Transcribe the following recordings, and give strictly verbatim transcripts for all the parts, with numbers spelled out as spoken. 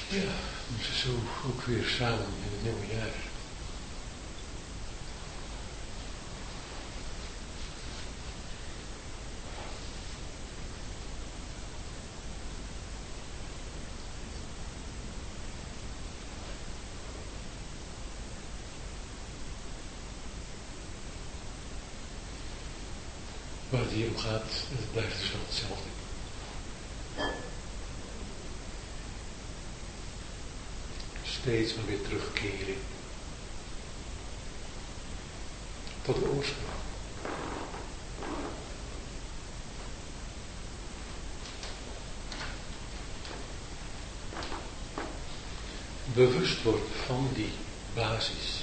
Ja, we moeten zo ook weer samen in het nieuwe jaar. Waar het hier om gaat, het blijft dus wel hetzelfde. Steeds maar weer terugkeren tot de oorsprong. Bewust worden van die basis.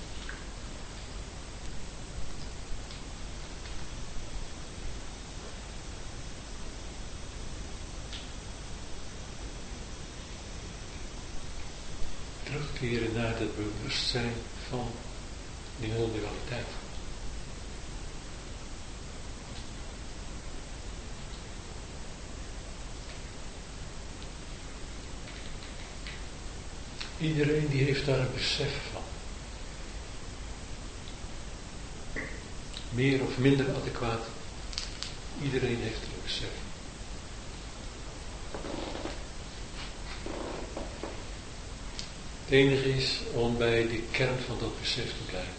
Terugkeren naar het bewustzijn van die non-dualiteit. Iedereen die heeft daar een besef van. Meer of minder adequaat. Iedereen heeft er een besef van. Het enige is om bij de kern van dat besef te blijven.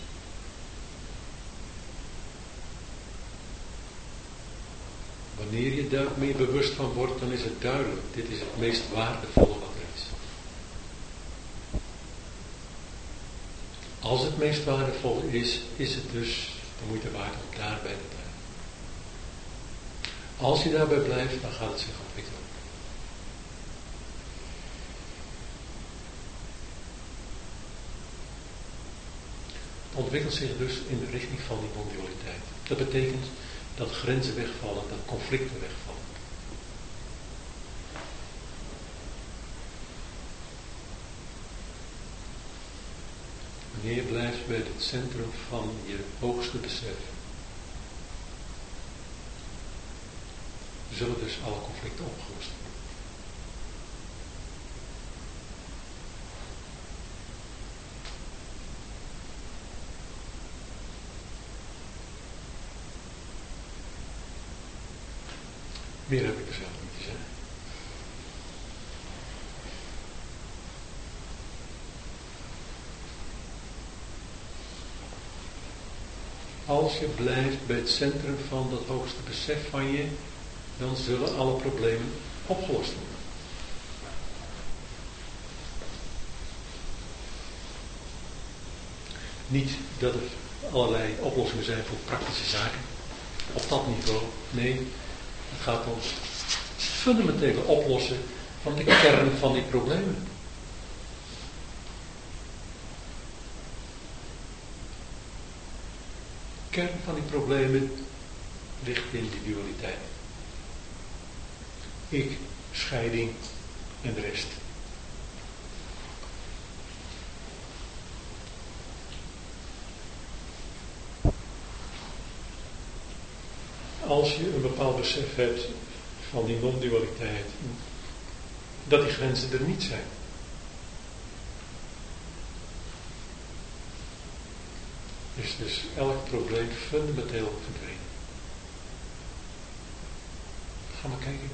Wanneer je daar meer bewust van wordt, dan is het duidelijk. Dit is het meest waardevolle wat er is. Als het meest waardevolle is, is het dus de moeite waard om daarbij te blijven. Als je daarbij blijft, dan gaat het zich ontwikkelen. Het ontwikkelt zich dus in de richting van die non-dualiteit. Dat betekent dat grenzen wegvallen, dat conflicten wegvallen. Wanneer je blijft bij het centrum van je hoogste besef, zullen dus alle conflicten opgelost worden. Meer heb ik er zelf niet te zeggen. Als je blijft bij het centrum van dat hoogste besef van je, dan zullen alle problemen opgelost worden. Niet dat er allerlei oplossingen zijn voor praktische zaken. Op dat niveau. Nee, het gaat om het fundamentele oplossen van de kern van die problemen. De kern van die problemen ligt in die dualiteit. Ik, scheiding en de rest. Als je een bepaald besef hebt van die non-dualiteit, dat die grenzen er niet zijn. Is dus elk probleem fundamenteel verdwenen. Ga maar kijken.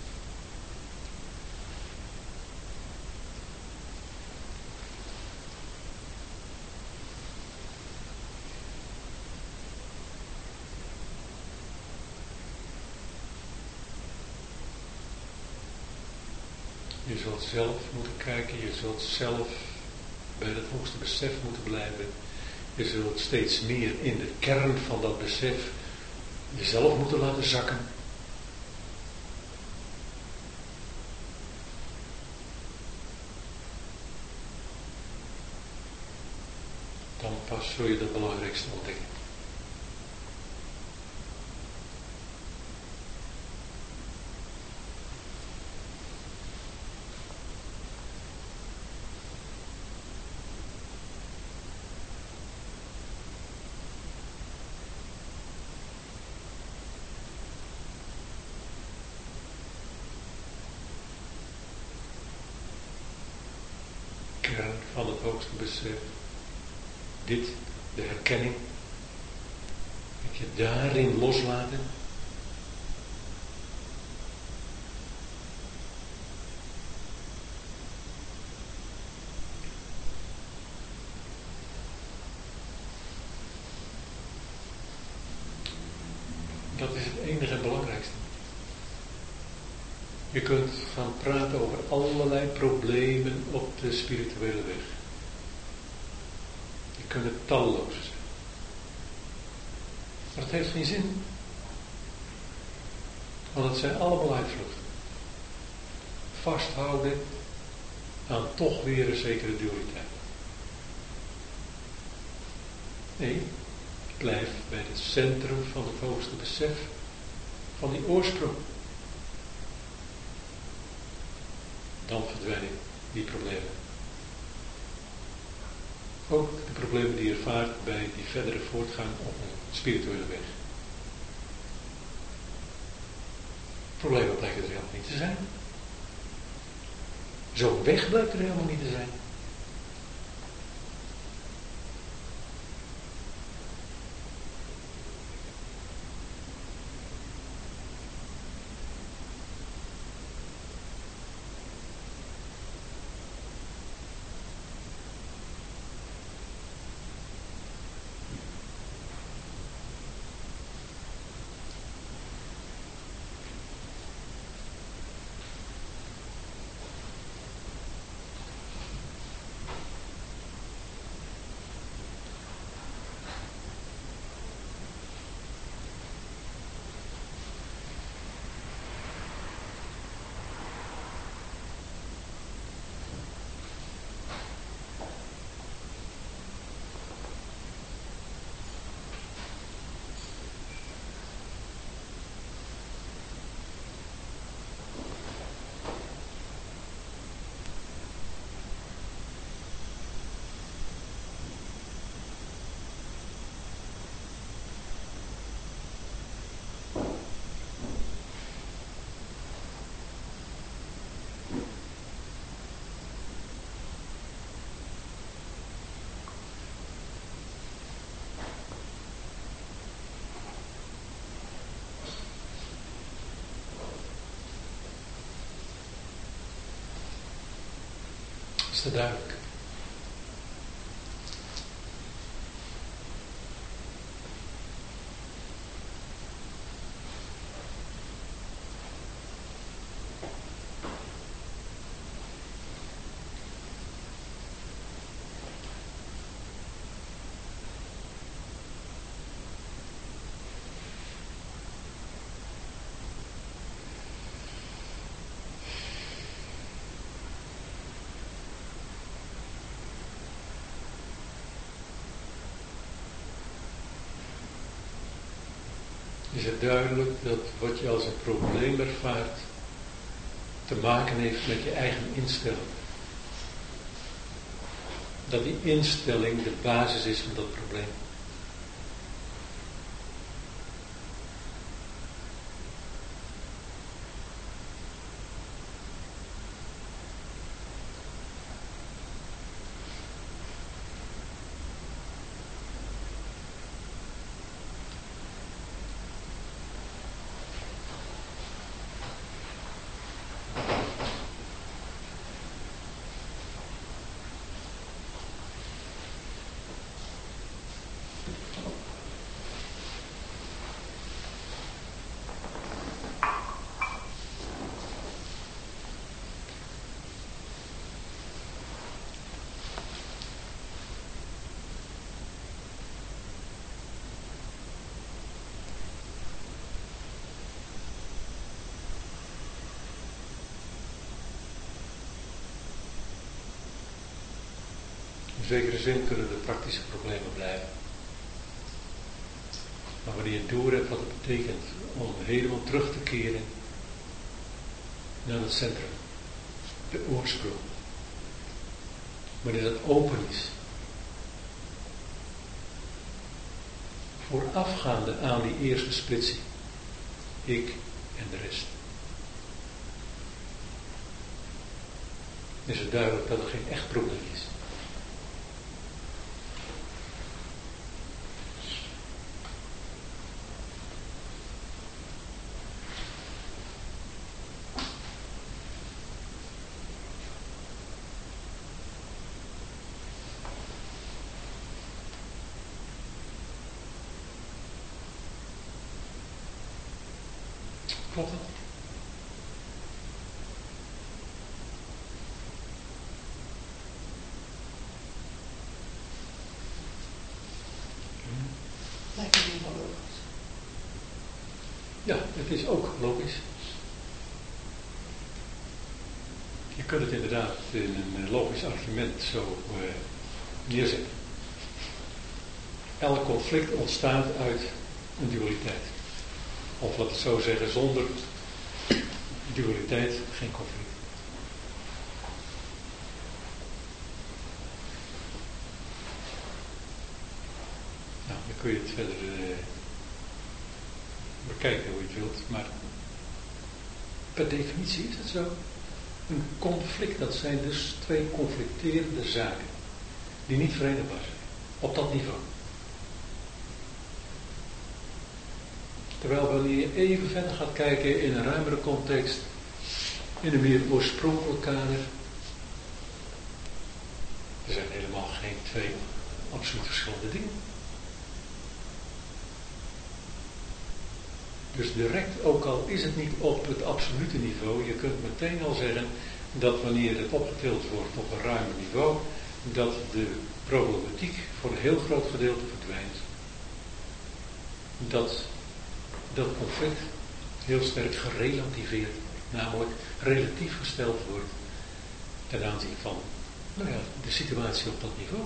Je zult zelf moeten kijken, je zult zelf bij het hoogste besef moeten blijven. Je zult steeds meer in de kern van dat besef jezelf moeten laten zakken. Dan pas zul je het belangrijkste ontdekken. kern van het hoogste besef. Dit, de herkenning. Dat je daarin loslaten. Dat is het enige belangrijkste. Je kunt gaan praten over allerlei problemen op de spirituele weg. Die kunnen talloos zijn. Maar het heeft geen zin. Want het zijn allemaal uitvluchten. Vasthouden aan toch weer een zekere dualiteit. Nee, blijf bij het centrum van het hoogste besef van die oorsprong. Dan verdwijnen die problemen. Ook de problemen die je ervaart bij die verdere voortgang op een spirituele weg. Problemen blijken er helemaal niet te zijn. Zo'n weg blijkt er helemaal niet te zijn. Is dat duidelijk? Is het duidelijk dat wat je als een probleem ervaart te maken heeft met je eigen instelling? Dat die instelling de basis is van dat probleem. In zekere zin kunnen er praktische problemen blijven. Maar wanneer je door hebt wat het betekent om helemaal terug te keren naar het centrum, de oorsprong. Wanneer dat open is, voorafgaande aan die eerste splitsing, ik en de rest. is het duidelijk dat er geen echt probleem is. Klopt dat? Lijkt me niet wel logisch. Ja, het is ook logisch. Je kunt het inderdaad in een logisch argument zo uh, neerzetten. Elk conflict ontstaat uit een dualiteit. Of laat het zo zeggen, zonder dualiteit geen conflict. Nou, dan kun je het verder uh, bekijken hoe je het wilt, maar per definitie is het zo. Een conflict, dat zijn dus twee conflicterende zaken, die niet verenigbaar zijn, op dat niveau. Terwijl wanneer je even verder gaat kijken in een ruimere context, in een meer oorspronkelijk kader, er zijn helemaal geen twee absoluut verschillende dingen. Dus direct, ook al is het niet op het absolute niveau, je kunt meteen al zeggen dat wanneer het opgetild wordt op een ruimer niveau, dat de problematiek voor een heel groot gedeelte verdwijnt. Dat dat conflict heel sterk gerelativeerd wordt, namelijk relatief gesteld wordt ten aanzien van, nou ja, de situatie op dat niveau.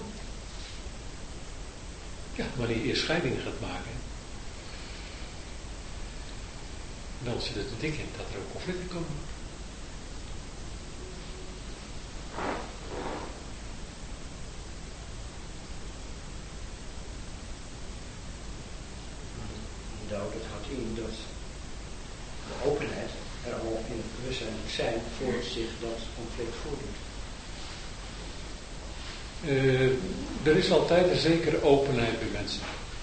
Ja, wanneer je eerst scheidingen gaat maken, dan zit het er dik in dat er ook conflicten komen. Nou, dat houdt in dat de openheid er al in het bewustzijn moet zijn voor zich dat conflict voordoet. Uh, er is altijd een zekere openheid bij mensen.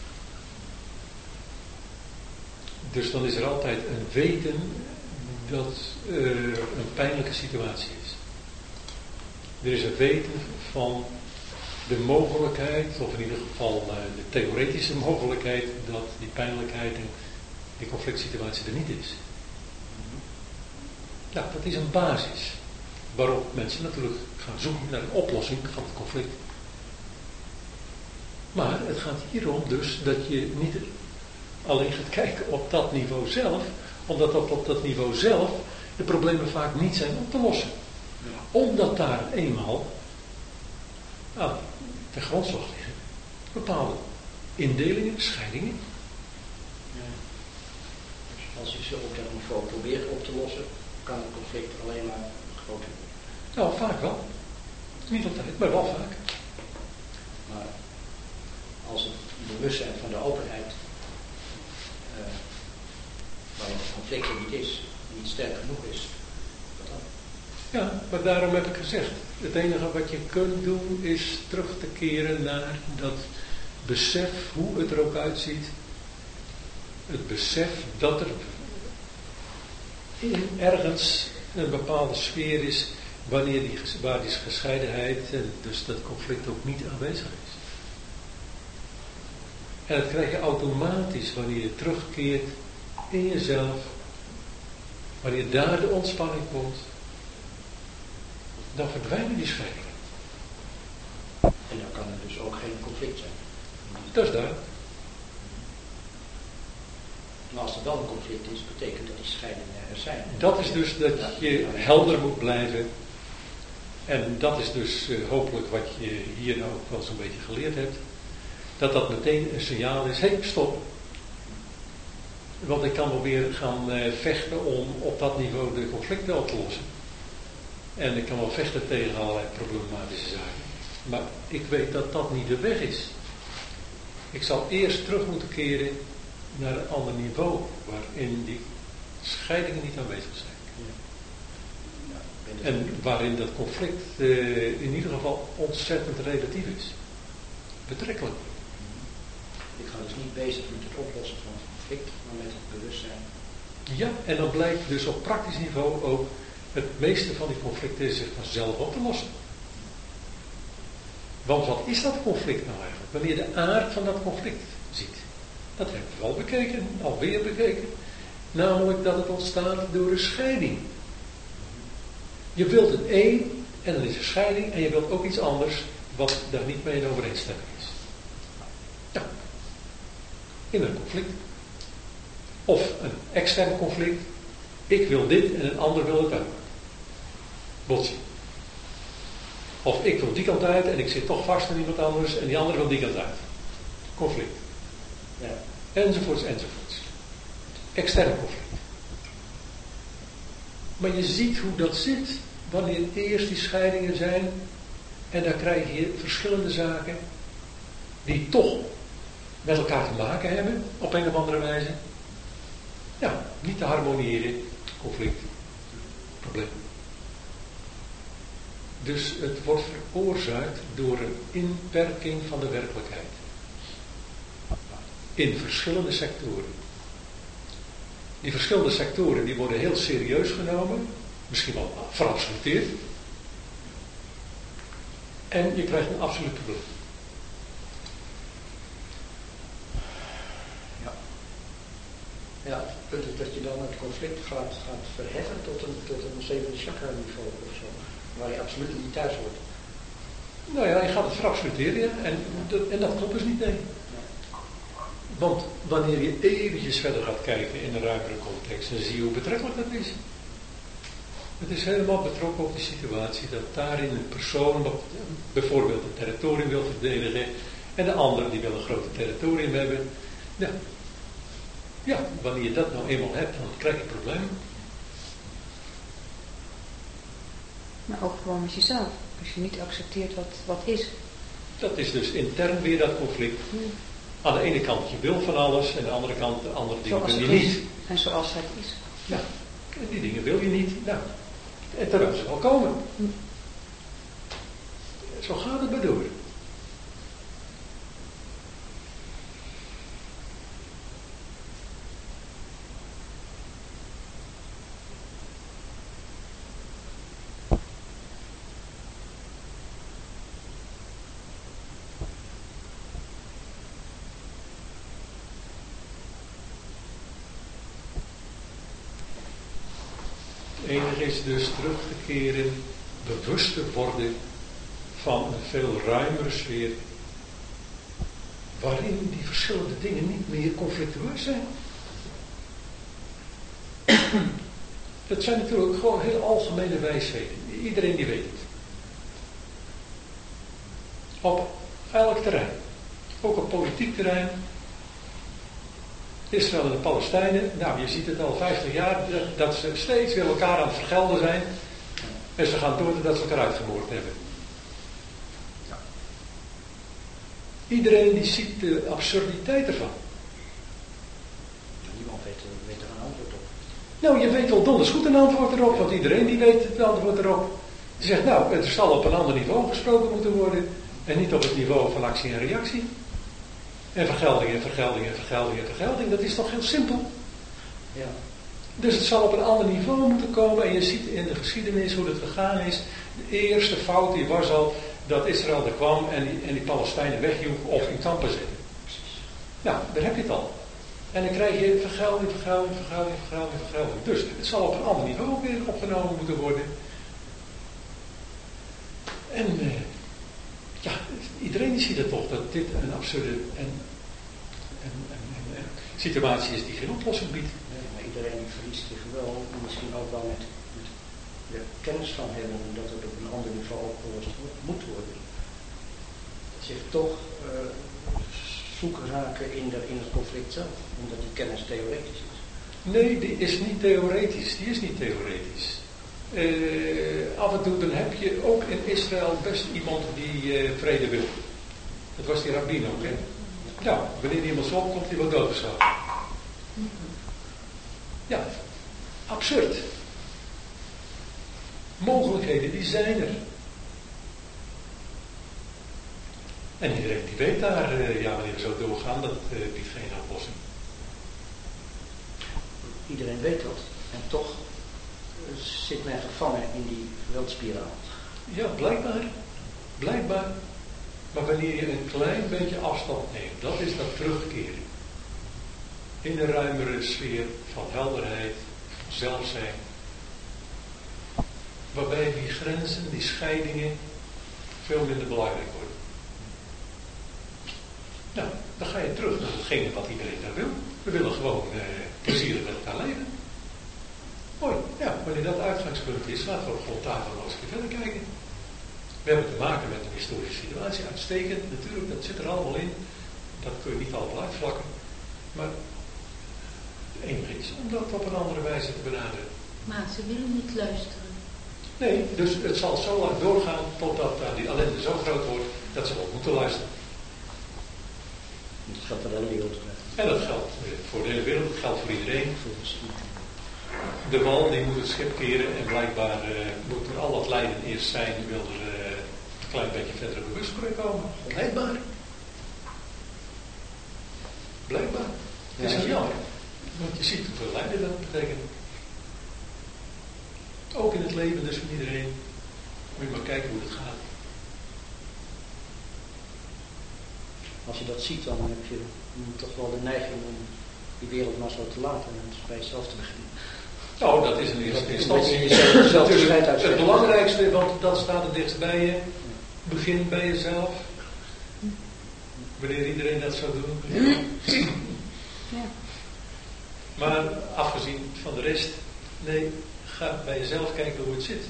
Dus dan is er altijd een weten dat uh, een pijnlijke situatie is. Er is een weten van de mogelijkheid, of in ieder geval uh, de theoretische mogelijkheid, dat die pijnlijkheid en die conflict situatie er niet is. Nou, dat is een basis waarop mensen natuurlijk gaan zoeken naar een oplossing van het conflict. Maar het gaat hierom dus dat je niet alleen gaat kijken op dat niveau zelf, omdat op, op dat niveau zelf de problemen vaak niet zijn op te lossen. Omdat daar eenmaal aan de grondslag liggen bepaalde indelingen, scheidingen. Ja. Dus als je ze op dat niveau probeert op te lossen, kan het conflict alleen maar groter worden. Nou, vaak wel. Niet altijd, maar wel vaak. Maar als het bewustzijn van de openheid, uh, waarin het conflict er niet is, niet sterk genoeg is, wat dan? Ja, maar daarom heb ik gezegd, het enige wat je kunt doen is terug te keren naar dat besef, hoe het er ook uitziet. Het besef dat er in ergens een bepaalde sfeer is wanneer die, waar die gescheidenheid en dus dat conflict ook niet aanwezig is. En dat krijg je automatisch wanneer je terugkeert in jezelf, wanneer daar de ontspanning komt, dan verdwijnen die scheidingen. En dan kan er dus ook geen conflict zijn. Dat is duidelijk. Maar als er wel een conflict is, betekent dat die scheidingen er zijn. Dat is dus dat je helder moet blijven. En dat is dus uh, hopelijk wat je hier nou ook wel zo'n beetje geleerd hebt. Dat dat meteen een signaal is. Hé, hey, stop. Want ik kan wel weer gaan uh, vechten om op dat niveau de conflicten op te lossen. En ik kan wel vechten tegen allerlei problematische zaken. Maar ik weet dat dat niet de weg is. Ik zal eerst terug moeten keren naar een ander niveau, waarin die scheidingen niet aanwezig zijn. Ja. Ja, ben En waarin dat conflict uh, in ieder geval ontzettend relatief is. Betrekkelijk. Ik ga dus niet bezig met het oplossen van het conflict, maar met het bewustzijn. Ja, en dan blijkt dus op praktisch niveau ook het meeste van die conflicten zich vanzelf op te lossen. Want wat is dat conflict nou eigenlijk? Wanneer je de aard van dat conflict ziet. Dat hebben we al bekeken, alweer bekeken. Namelijk dat het ontstaat door een scheiding. Je wilt het een en dan is er scheiding en je wilt ook iets anders wat daar niet mee in overeenstemming is. Ja. In een conflict. Of een extern conflict. Ik wil dit en een ander wil het ook. Botsing. Of ik wil die kant uit en ik zit toch vast aan iemand anders en die andere wil die kant uit. Conflict. Ja. Enzovoorts, enzovoorts. Extern conflict. Maar je ziet hoe dat zit wanneer eerst die scheidingen zijn en dan krijg je verschillende zaken die toch met elkaar te maken hebben op een of andere wijze. Ja, niet te harmoniëren, conflict, probleem. Dus het wordt veroorzaakt door een inperking van de werkelijkheid. In verschillende sectoren. Die verschillende sectoren die worden heel serieus genomen, misschien wel verabsoluteerd. En je krijgt een absoluut probleem. Ja. Ja, het punt is dat je dan het conflict gaat, gaat verheffen tot een, tot een zevende chakra niveau of zo. Waar je absoluut niet thuis wordt. Nou ja, je gaat het verabsoluteren ja, en, en dat klopt dus niet, nee. Want wanneer je eventjes verder gaat kijken in een ruimere context, dan zie je hoe betrekkelijk dat is. Het is helemaal betrokken op die situatie dat daarin een persoon bijvoorbeeld een territorium wil verdedigen en de andere die wil een groter territorium hebben. Ja, ja wanneer je dat nou eenmaal hebt, dan krijg je problemen. Maar ook gewoon met jezelf. Als je niet accepteert wat, wat is. Dat is dus intern weer dat conflict. Hmm. Aan de ene kant je wil van alles en aan de andere kant de andere dingen Zoals wil het je is. niet. En zoals het is. Ja, en die dingen wil je niet. Nou, en terwijl ze wel komen. Hmm. Zo gaat het maar door. Het enige is dus terug te keren, bewust te worden van een veel ruimere sfeer, waarin die verschillende dingen niet meer conflictueus zijn. Dat zijn natuurlijk gewoon heel algemene wijsheden. Iedereen die weet het. Op elk terrein. Ook op politiek terrein. Israël en de Palestijnen, nou je ziet het al vijftig jaar, dat ze steeds weer elkaar aan het vergelden zijn. En ze gaan door dat ze elkaar uitgemoord hebben. Ja. Iedereen die ziet de absurditeit ervan. Niemand weet, weet er een antwoord op. Nou, je weet wel donders goed een antwoord erop, want iedereen die weet het antwoord erop. Die zegt, nou, het zal op een ander niveau gesproken moeten worden. En niet op het niveau van actie en reactie. En vergelding en vergelding en vergelding en vergelding, dat is toch heel simpel? Ja. Dus het zal op een ander niveau moeten komen en je ziet in de geschiedenis hoe het gegaan is. De eerste fout die was al dat Israël er kwam en die, en die Palestijnen wegjoeg of in kampen zetten. Nou, daar heb je het al. En dan krijg je vergelding, vergelding, vergelding, vergelding, vergelding. Dus het zal op een ander niveau weer opgenomen moeten worden. En uh, ja, iedereen ziet het toch dat dit een absurde en, en, en, en, en situatie is die geen oplossing biedt. Nee, maar iedereen die verliest zich wel, misschien ook wel met, met de kennis van hebben dat het op een ander niveau opgelost moet worden. Zich toch uh, zoeken raken in, de, in het conflict zelf, omdat die kennis theoretisch is. Nee, die is niet theoretisch. Die is niet theoretisch. Uh, af en toe dan heb je ook in Israël best iemand die uh, vrede wil. Dat was die rabbin ook, hè? Ja, wanneer iemand zo opkomt, die wil doodgeschoten. Ja, absurd. Mogelijkheden, die zijn er. En iedereen die weet daar, uh, ja, wanneer we zo doorgaan, dat uh, biedt geen oplossing. Iedereen weet dat. En toch uh, zit men gevangen in die geweldspiraal. Ja, blijkbaar. Blijkbaar. Maar wanneer je een klein beetje afstand neemt, dat is dat terugkeren. In een ruimere sfeer van helderheid, van zelfzijn. Waarbij die grenzen, die scheidingen veel minder belangrijk worden. Nou, dan ga je terug naar hetgene wat iedereen daar wil. We willen gewoon eh, plezierig met elkaar leven. Mooi, ja, wanneer dat uitgangspunt is, laten we op grondtafel nog eens een keer verder kijken. We hebben te maken met een historische situatie, uitstekend, natuurlijk, dat zit er allemaal in. Dat kun je niet allemaal uitvlakken. Maar het enige is om dat op een andere wijze te benaderen. Maar ze willen niet luisteren. Nee, dus het zal zo lang doorgaan totdat uh, die ellende zo groot wordt dat ze wel moeten luisteren. Dat geldt voor de hele wereld. En dat geldt voor de hele wereld, dat geldt voor iedereen. De wal die moet het schip keren en blijkbaar uh, moet er al dat lijden eerst zijn, wil er uh, een klein beetje verder bewustwording komen. Blijkbaar. Blijkbaar. Het is Ja, heel jammer, want je ziet hoeveel lijden dat betekent. Ook in het leven dus van iedereen. Moet je maar kijken hoe het gaat. Als je dat ziet, dan heb je toch wel de neiging om die wereld maar zo te laten en bij jezelf te beginnen. Nou, dat is in eerste instantie het, het belangrijkste, want dat staat het dichtst bij je. Begin bij jezelf. Wanneer iedereen dat zou doen. Ja. Maar afgezien van de rest, nee, ga bij jezelf kijken hoe het zit.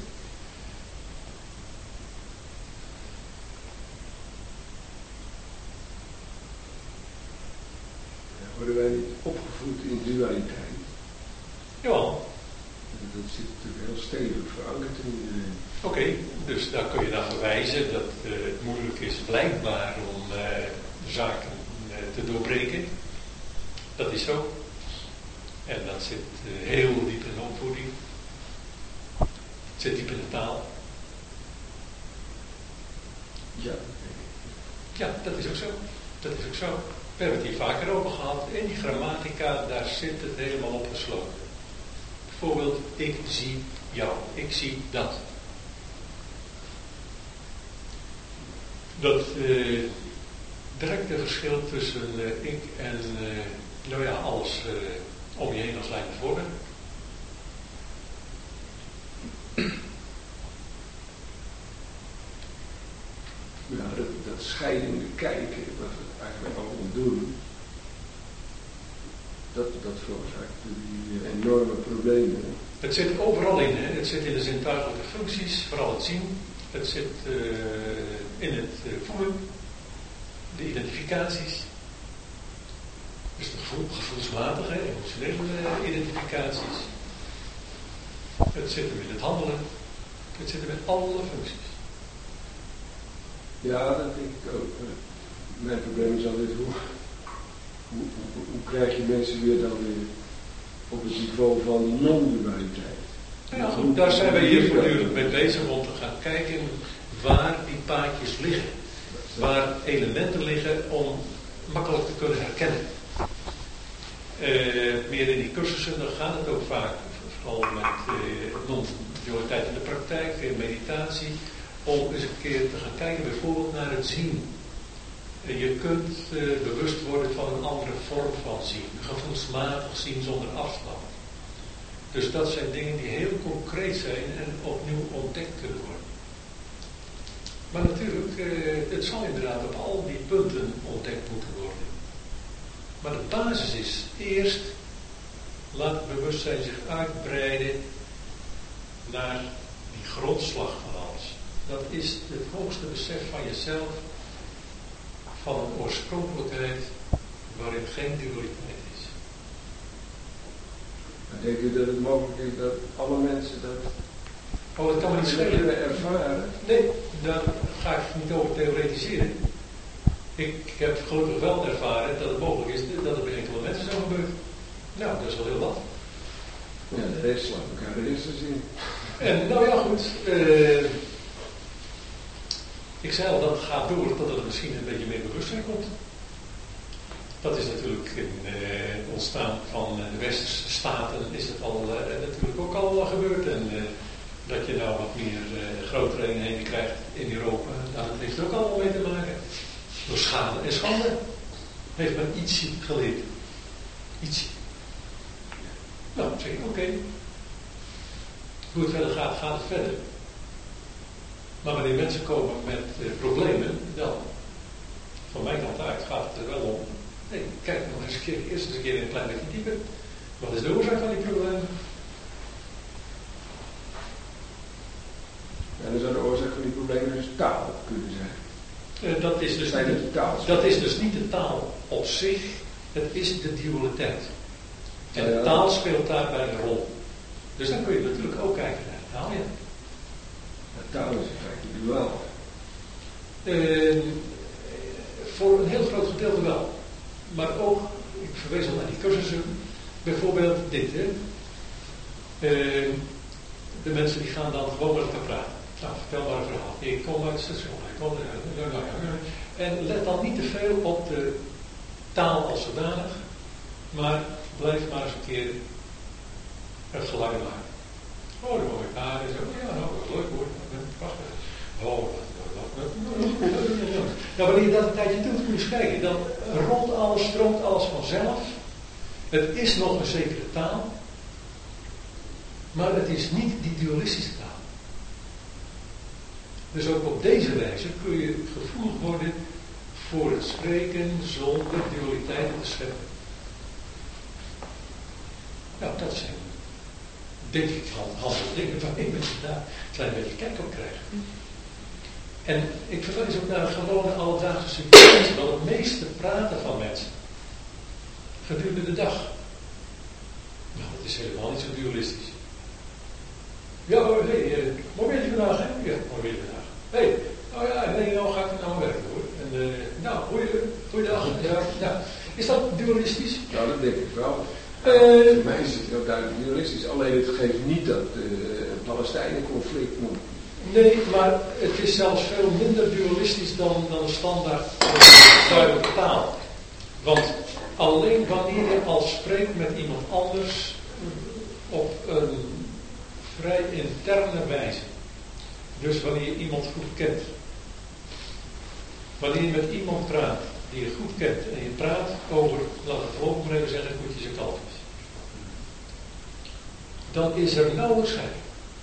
Worden wij niet opgevoed in dualiteit? Jawel. Dat zit natuurlijk heel stevig verankerd in iedereen. Oké, okay, dus daar kun je naar verwijzen dat uh, het moeilijk is blijkbaar om uh, zaken uh, te doorbreken. Dat is zo. En dat zit uh, heel diep in de opvoeding. Het zit diep in de taal. Ja. Ja, dat is ook zo. Dat is ook zo. We hebben het hier vaker over gehad. In die grammatica, daar zit het helemaal opgesloten. Bijvoorbeeld, ik zie jou. Ik zie dat. Dat uh, directe verschil tussen uh, ik en, uh, nou ja, alles uh, om je heen als lijn voor. Ja, dat, dat scheidende kijken, wat we eigenlijk allemaal doen, dat, dat veroorzaakt die enorme problemen. Het zit overal in, hè? Het zit in de zintuigelijke functies, vooral het zien. Het zit uh, in het uh, voelen, de identificaties. Dus de gevoel, gevoelsmatige, emotionele uh, identificaties. Het zit hem in het handelen. Het zit hem in alle functies. Ja, dat denk ik ook. Mijn probleem is altijd hoe, hoe, hoe, hoe krijg je mensen weer dan weer op het niveau van non-dualiteit. Ja, goed, daar zijn wij hier voortdurend mee bezig om te gaan kijken waar die paadjes liggen. Waar elementen liggen om makkelijk te kunnen herkennen. Uh, meer in die cursussen, dan gaat het ook vaak, vooral met uh, non-dualiteit in de praktijk, in meditatie, om eens een keer te gaan kijken bijvoorbeeld naar het zien. Uh, je kunt uh, bewust worden van een andere vorm van zien, gevoelsmatig zien zonder afstand. Dus dat zijn dingen die heel concreet zijn en opnieuw ontdekt kunnen worden. Maar natuurlijk, uh, het zal inderdaad op al die punten ontdekt moeten worden. Maar de basis is eerst, laat het bewustzijn zich uitbreiden naar die grondslag van alles. Dat is het hoogste besef van jezelf, van een oorspronkelijkheid waarin geen dualiteit is. Denk je dat het mogelijk is dat alle mensen dat Oh, dat kan me niet schelen. kunnen ervaren? Nee, daar ga ik niet over theoretiseren. Ik heb gelukkig wel ervaren dat het mogelijk is dat het bij enkele mensen zo gebeurt. Nou, dat is wel heel wat. Ja, de rest slaat elkaar de eerste zin. En nou ja, goed. Uh, ik zei al, dat gaat door dat er misschien een beetje meer bewustzijn komt. Dat is natuurlijk in uh, ontstaan van de westerse staten, is het al uh, natuurlijk ook al gebeurd. En uh, dat je nou wat meer uh, grotere eenheden krijgt in Europa, nou, dat heeft er ook allemaal mee te maken. Door schade en schande heeft men ietsje geleerd. Ietsje. Nou, zeg ik, oké. Okay. Hoe het verder gaat, gaat het verder. Maar wanneer mensen komen met uh, problemen, dan, van mijn kant uit, gaat het er wel om. Nee, kijk nog eens een keer, eerst eens een keer een klein beetje dieper. Wat is de oorzaak van die problemen? En dan zou de oorzaak van die problemen dus taal kunnen zijn. Uh, dat, is dus niet de, taal dat is dus niet de taal op zich, het is de dualiteit. En de taal speelt daarbij een rol. Dus dan kun je natuurlijk ook kijken naar de taal, ja. De taal is in feite duaal. Uh, voor een heel groot gedeelte wel. Maar ook, ik verwees al naar die cursussen, bijvoorbeeld dit, hè. Uh, de mensen die gaan dan gewoon met elkaar praten. Nou, vertel maar een verhaal. Ik kom uit het station, ik kom uit, en let dan niet te veel op de taal als zodanig, maar blijf maar eens een keer het geluid maken. Oh, de mooie paarden, zo, ja, nou, leuk hoor, prachtig. Oh, nou, wanneer je dat een tijdje doet, moet je eens kijken, dan rolt alles, stroomt alles vanzelf. Het is nog een zekere taal, maar het is niet die dualistische taal. Dus ook op deze wijze kun je gevoelig worden voor het spreken zonder dualiteiten te scheppen. Nou, dat zijn, denk ik, handige dingen waarin we daar een klein beetje kijk op krijgen. En ik verwijs ook naar gewone alledaagse situaties, want het meeste praten van mensen gedurende de dag. Nou, dat is helemaal niet zo dualistisch. Ja, hé, hey, mooi weer vandaag, hè? Ja, mooi weer vandaag. Hé, hey, nou ja, nee, nou ga ik naar mijn werk hoor. En, uh, nou, goeie, goeiedag. Ja, ja. Is dat dualistisch? Nou, dat denk ik wel. Uh, Voor mij is het heel duidelijk dualistisch. Alleen het geeft niet dat uh, Palestijnen-conflict nog. Nee, maar het is zelfs veel minder dualistisch dan, dan standaard duidelijke taal. Want alleen wanneer je al spreekt met iemand anders op een vrij interne wijze. Dus wanneer je iemand goed kent. Wanneer je met iemand praat die je goed kent en je praat over, laat het volgende maar even zeggen, koetjes en kalfjes. Dan is er nauwelijks scheiding.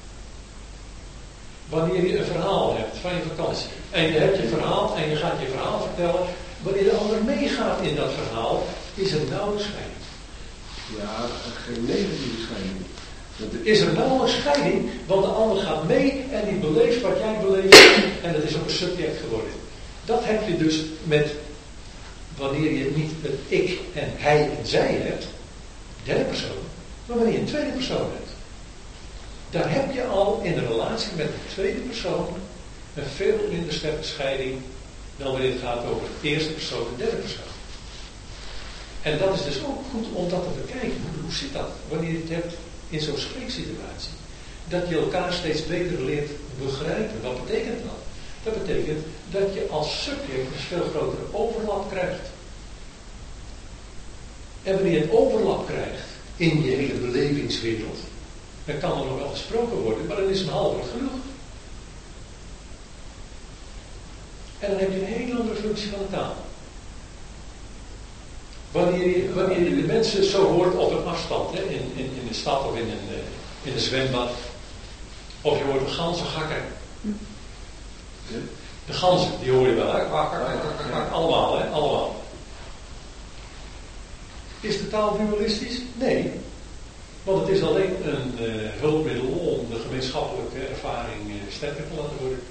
Wanneer je een verhaal hebt van je vakantie en je hebt je verhaal en je gaat je verhaal vertellen, wanneer de ander meegaat in dat verhaal, is er nauwelijks scheiding. Ja, geen negatieve scheiding. Is er nou een scheiding, want de ander gaat mee en die beleeft wat jij beleeft en dat is ook een subject geworden. Dat heb je dus met, wanneer je niet het ik en hij en zij hebt, derde persoon, maar wanneer je een tweede persoon hebt. Daar heb je al in de relatie met de tweede persoon een veel minder sterke scheiding dan wanneer het gaat over de eerste persoon en de derde persoon. En dat is dus ook goed om dat te bekijken. Hoe zit dat? Wanneer je het hebt in zo'n spreeksituatie. Dat je elkaar steeds beter leert begrijpen. Wat betekent dat? Dat betekent dat je als subject een veel grotere overlap krijgt. En wanneer je het overlap krijgt in je hele belevingswereld, dan kan er nog wel gesproken worden, maar dan is een half woord genoeg. En dan heb je een hele andere functie van de taal. Wanneer je, wanneer je de mensen zo hoort op een afstand, hè, in, in, in de stad of in een, in een zwembad, of je hoort een ganzengakker. De ganzen, die hoor je wel, hè? Allemaal, hè? Allemaal. Is de taal dualistisch? Nee. Want het is alleen een uh, hulpmiddel om de gemeenschappelijke ervaring uh, sterker te laten worden.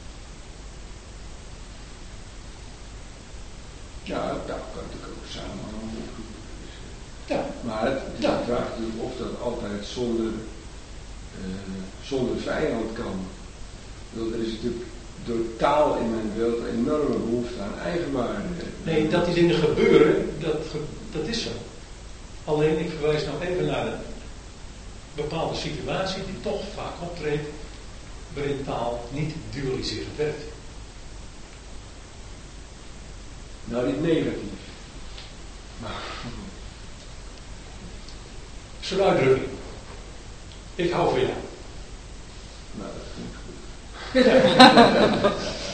Ja, daar kan natuurlijk ook samenhang op. Ja. Maar het is ja. de vraag natuurlijk of dat altijd zonder, uh, zonder vijand kan. Want er is natuurlijk door taal in mijn wereld een enorme behoefte aan eigenwaarde. Nee, dat die dingen gebeuren, dat, dat is zo. Alleen, ik verwijs nog even naar de bepaalde situatie die toch vaak optreedt, waarin taal niet dualiserend werkt. Nou, niet negatief. Maar... Zo'n uitdrukking. Ik hou van jou. Nou, dat vind ik goed.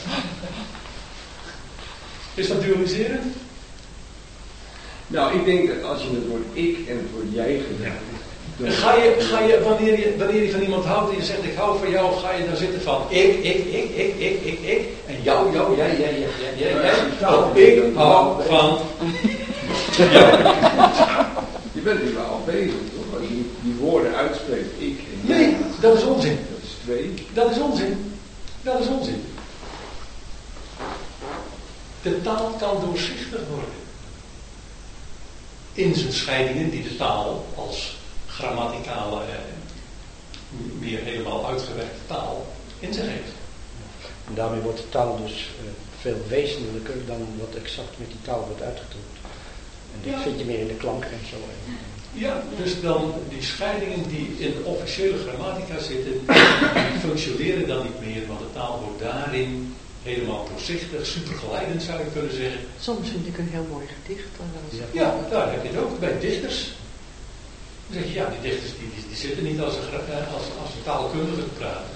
Is dat dualiserend? Nou, ik denk dat als je het woord ik en het woord jij gebruikt... Ja. Ga je, ga je, wanneer je, wanneer je van iemand houdt en je zegt ik hou van jou, ga je dan zitten van ik, ik, ik, ik, ik, ik, ik, en jou, jou, jij, jij, jij, jij, jij, jij. Oh, ik hou van jou. Je bent nu wel al bezig, toch? Als je die woorden uitspreekt, ik en jij. Nee, dat is onzin. Dat is twee. Dat is onzin. Dat is onzin. De taal kan doorzichtig worden. In zijn scheidingen die de taal als grammaticale, meer helemaal uitgewerkte taal in zich heeft. En daarmee wordt de taal dus uh, veel wezenlijker dan wat exact met die taal wordt uitgedrukt. En dit Ja. vind je meer in de klank en zo. Ja, dus dan die scheidingen die in de officiële grammatica zitten, die functioneren dan niet meer, want de taal wordt daarin helemaal doorzichtig, supergeleidend zou je kunnen zeggen. Soms vind ik een heel mooi gedicht. Ja. Ja, daar heb je het ook bij dichters. Dan zeg je, ja, die dichters die, die, die zitten niet als een, als, als een taalkundige te praten.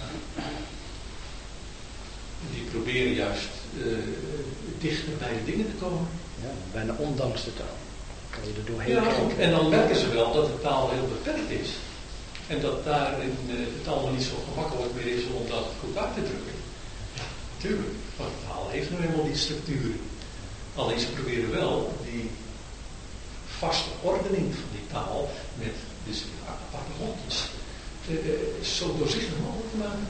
Die proberen juist uh, dichter bij de dingen te komen. Ja, bijna ondanks de taal. Kan je er doorheen Ja, kijken. en dan merken ze wel dat de taal heel beperkt is. En dat daarin uh, het allemaal niet zo gemakkelijk meer is om dat goed uit te drukken. Ja, natuurlijk. Want de taal heeft nu helemaal die structuren. Alleen ze proberen wel die vaste ordening van die taal met dus aparte hokjes uh, zo doorzichtig mogelijk te maken.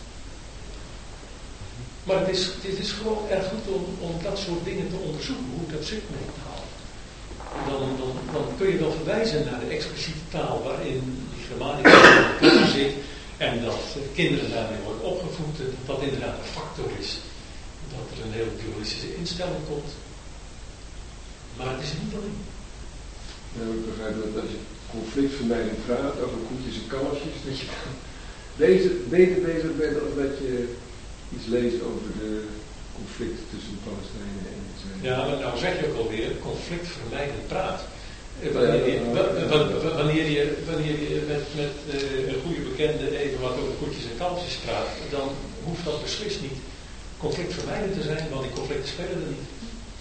Maar het is, het is gewoon erg goed om, om dat soort dingen te onderzoeken, hoe dat zit met de taal. Dan, dan, dan kun je wel verwijzen naar de expliciete taal waarin die grammatica zit en dat kinderen daarmee worden opgevoed, dat dat inderdaad een factor is. Dat er een hele dualistische instelling komt. Maar het is er niet alleen. Ja, ik begrijp dat als je conflictvermijding vraagt over koetjes en kalfjes, dat je dan beter, beter bezig bent dan dat je iets leest over de conflicten tussen de Palestijnen en Israël. Ja, maar nou zeg je ook alweer, conflictvermijdend praat. Wanneer je, wanneer je, wanneer je met, met uh, een goede bekende even wat over koetjes en kalfjes praat, dan hoeft dat beslist niet conflictvermijdend te zijn, want die conflicten spelen er niet.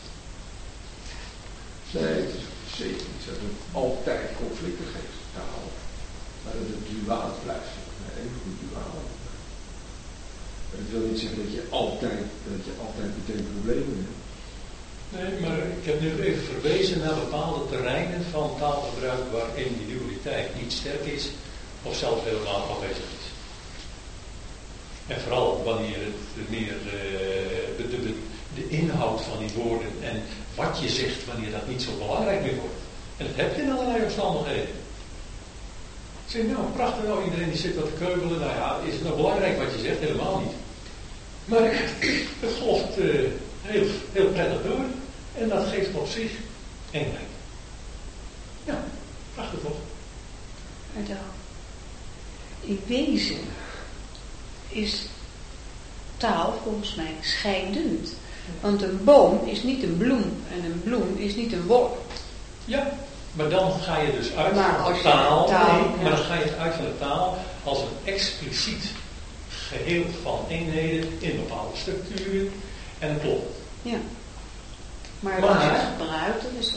Nee, het is zeker niet zo dat het altijd conflicten geeft, taal. Maar dat het duaal blijft. Nee, even goed duaal. Maar dat wil niet zeggen dat je altijd, dat je altijd meteen problemen hebt. Nee, maar ik heb nu even verwezen naar bepaalde terreinen van taalgebruik waarin die dualiteit niet sterk is of zelfs helemaal afwezig is. En vooral wanneer het meer uh, de, de, de inhoud van die woorden en wat je zegt wanneer dat niet zo belangrijk meer wordt. En dat heb je in allerlei omstandigheden. Ik zeg, nou prachtig, nou iedereen die zit wat te keuvelen, nou ja, is het nou belangrijk wat je zegt? Helemaal niet. Maar het golft uh, heel, heel prettig door. En dat geeft op zich eenheid. Ja, prachtig toch? Maar dan, in wezen is taal volgens mij scheidend. Want een boom is niet een bloem en een bloem is niet een worm. Ja, maar dan ga je dus uit maar van als de je taal, taal nee, ja. maar dan ga je uit van de taal als een expliciet geheel van eenheden in bepaalde structuren en een klop. Ja. Maar, Maar- als je het gebruikt, dan is het...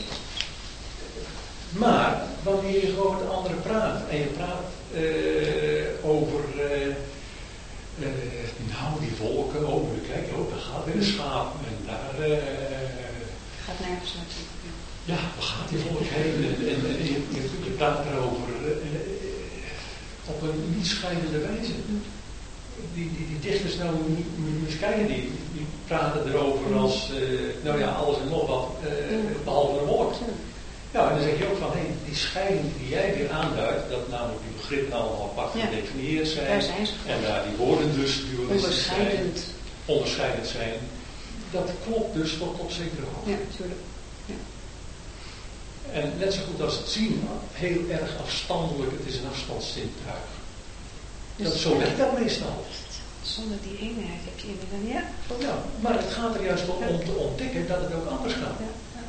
Maar wanneer je gewoon met anderen praat en je praat uh, over, uh, uh, nou die wolken, oh kijk, oh, daar gaat weer een schaap en daar, uh, gaat nergens naartoe. ja, waar gaat die wolk heen en, en, en je, je, je praat erover uh, uh, op een niet scheidende wijze. Die, die, die dichters nou eens kijken, die, die praten erover als, uh, nou ja, alles en nog wat, uh, behalve een wolk. Ja, en dan zeg je ook van, hé, hey, die scheiding die jij weer aanduidt, dat namelijk die begrippen allemaal apart Ja. gedefinieerd zijn, Daar zijn ze voor. en daar die woorden dus dualistisch zijn, Onderscheidend. onderscheidend zijn, dat klopt dus tot op zekere hoogte. Ja, natuurlijk. Ja. En net zo goed als het zien, heel erg afstandelijk, het is een afstandszintuig. Dat, Dus, zo ja. werkt dat meestal. Zonder die eenheid heb je inderdaad, ja. Ja, maar het gaat er juist wel om te ontdekken dat het ook anders gaat. Ja, ja.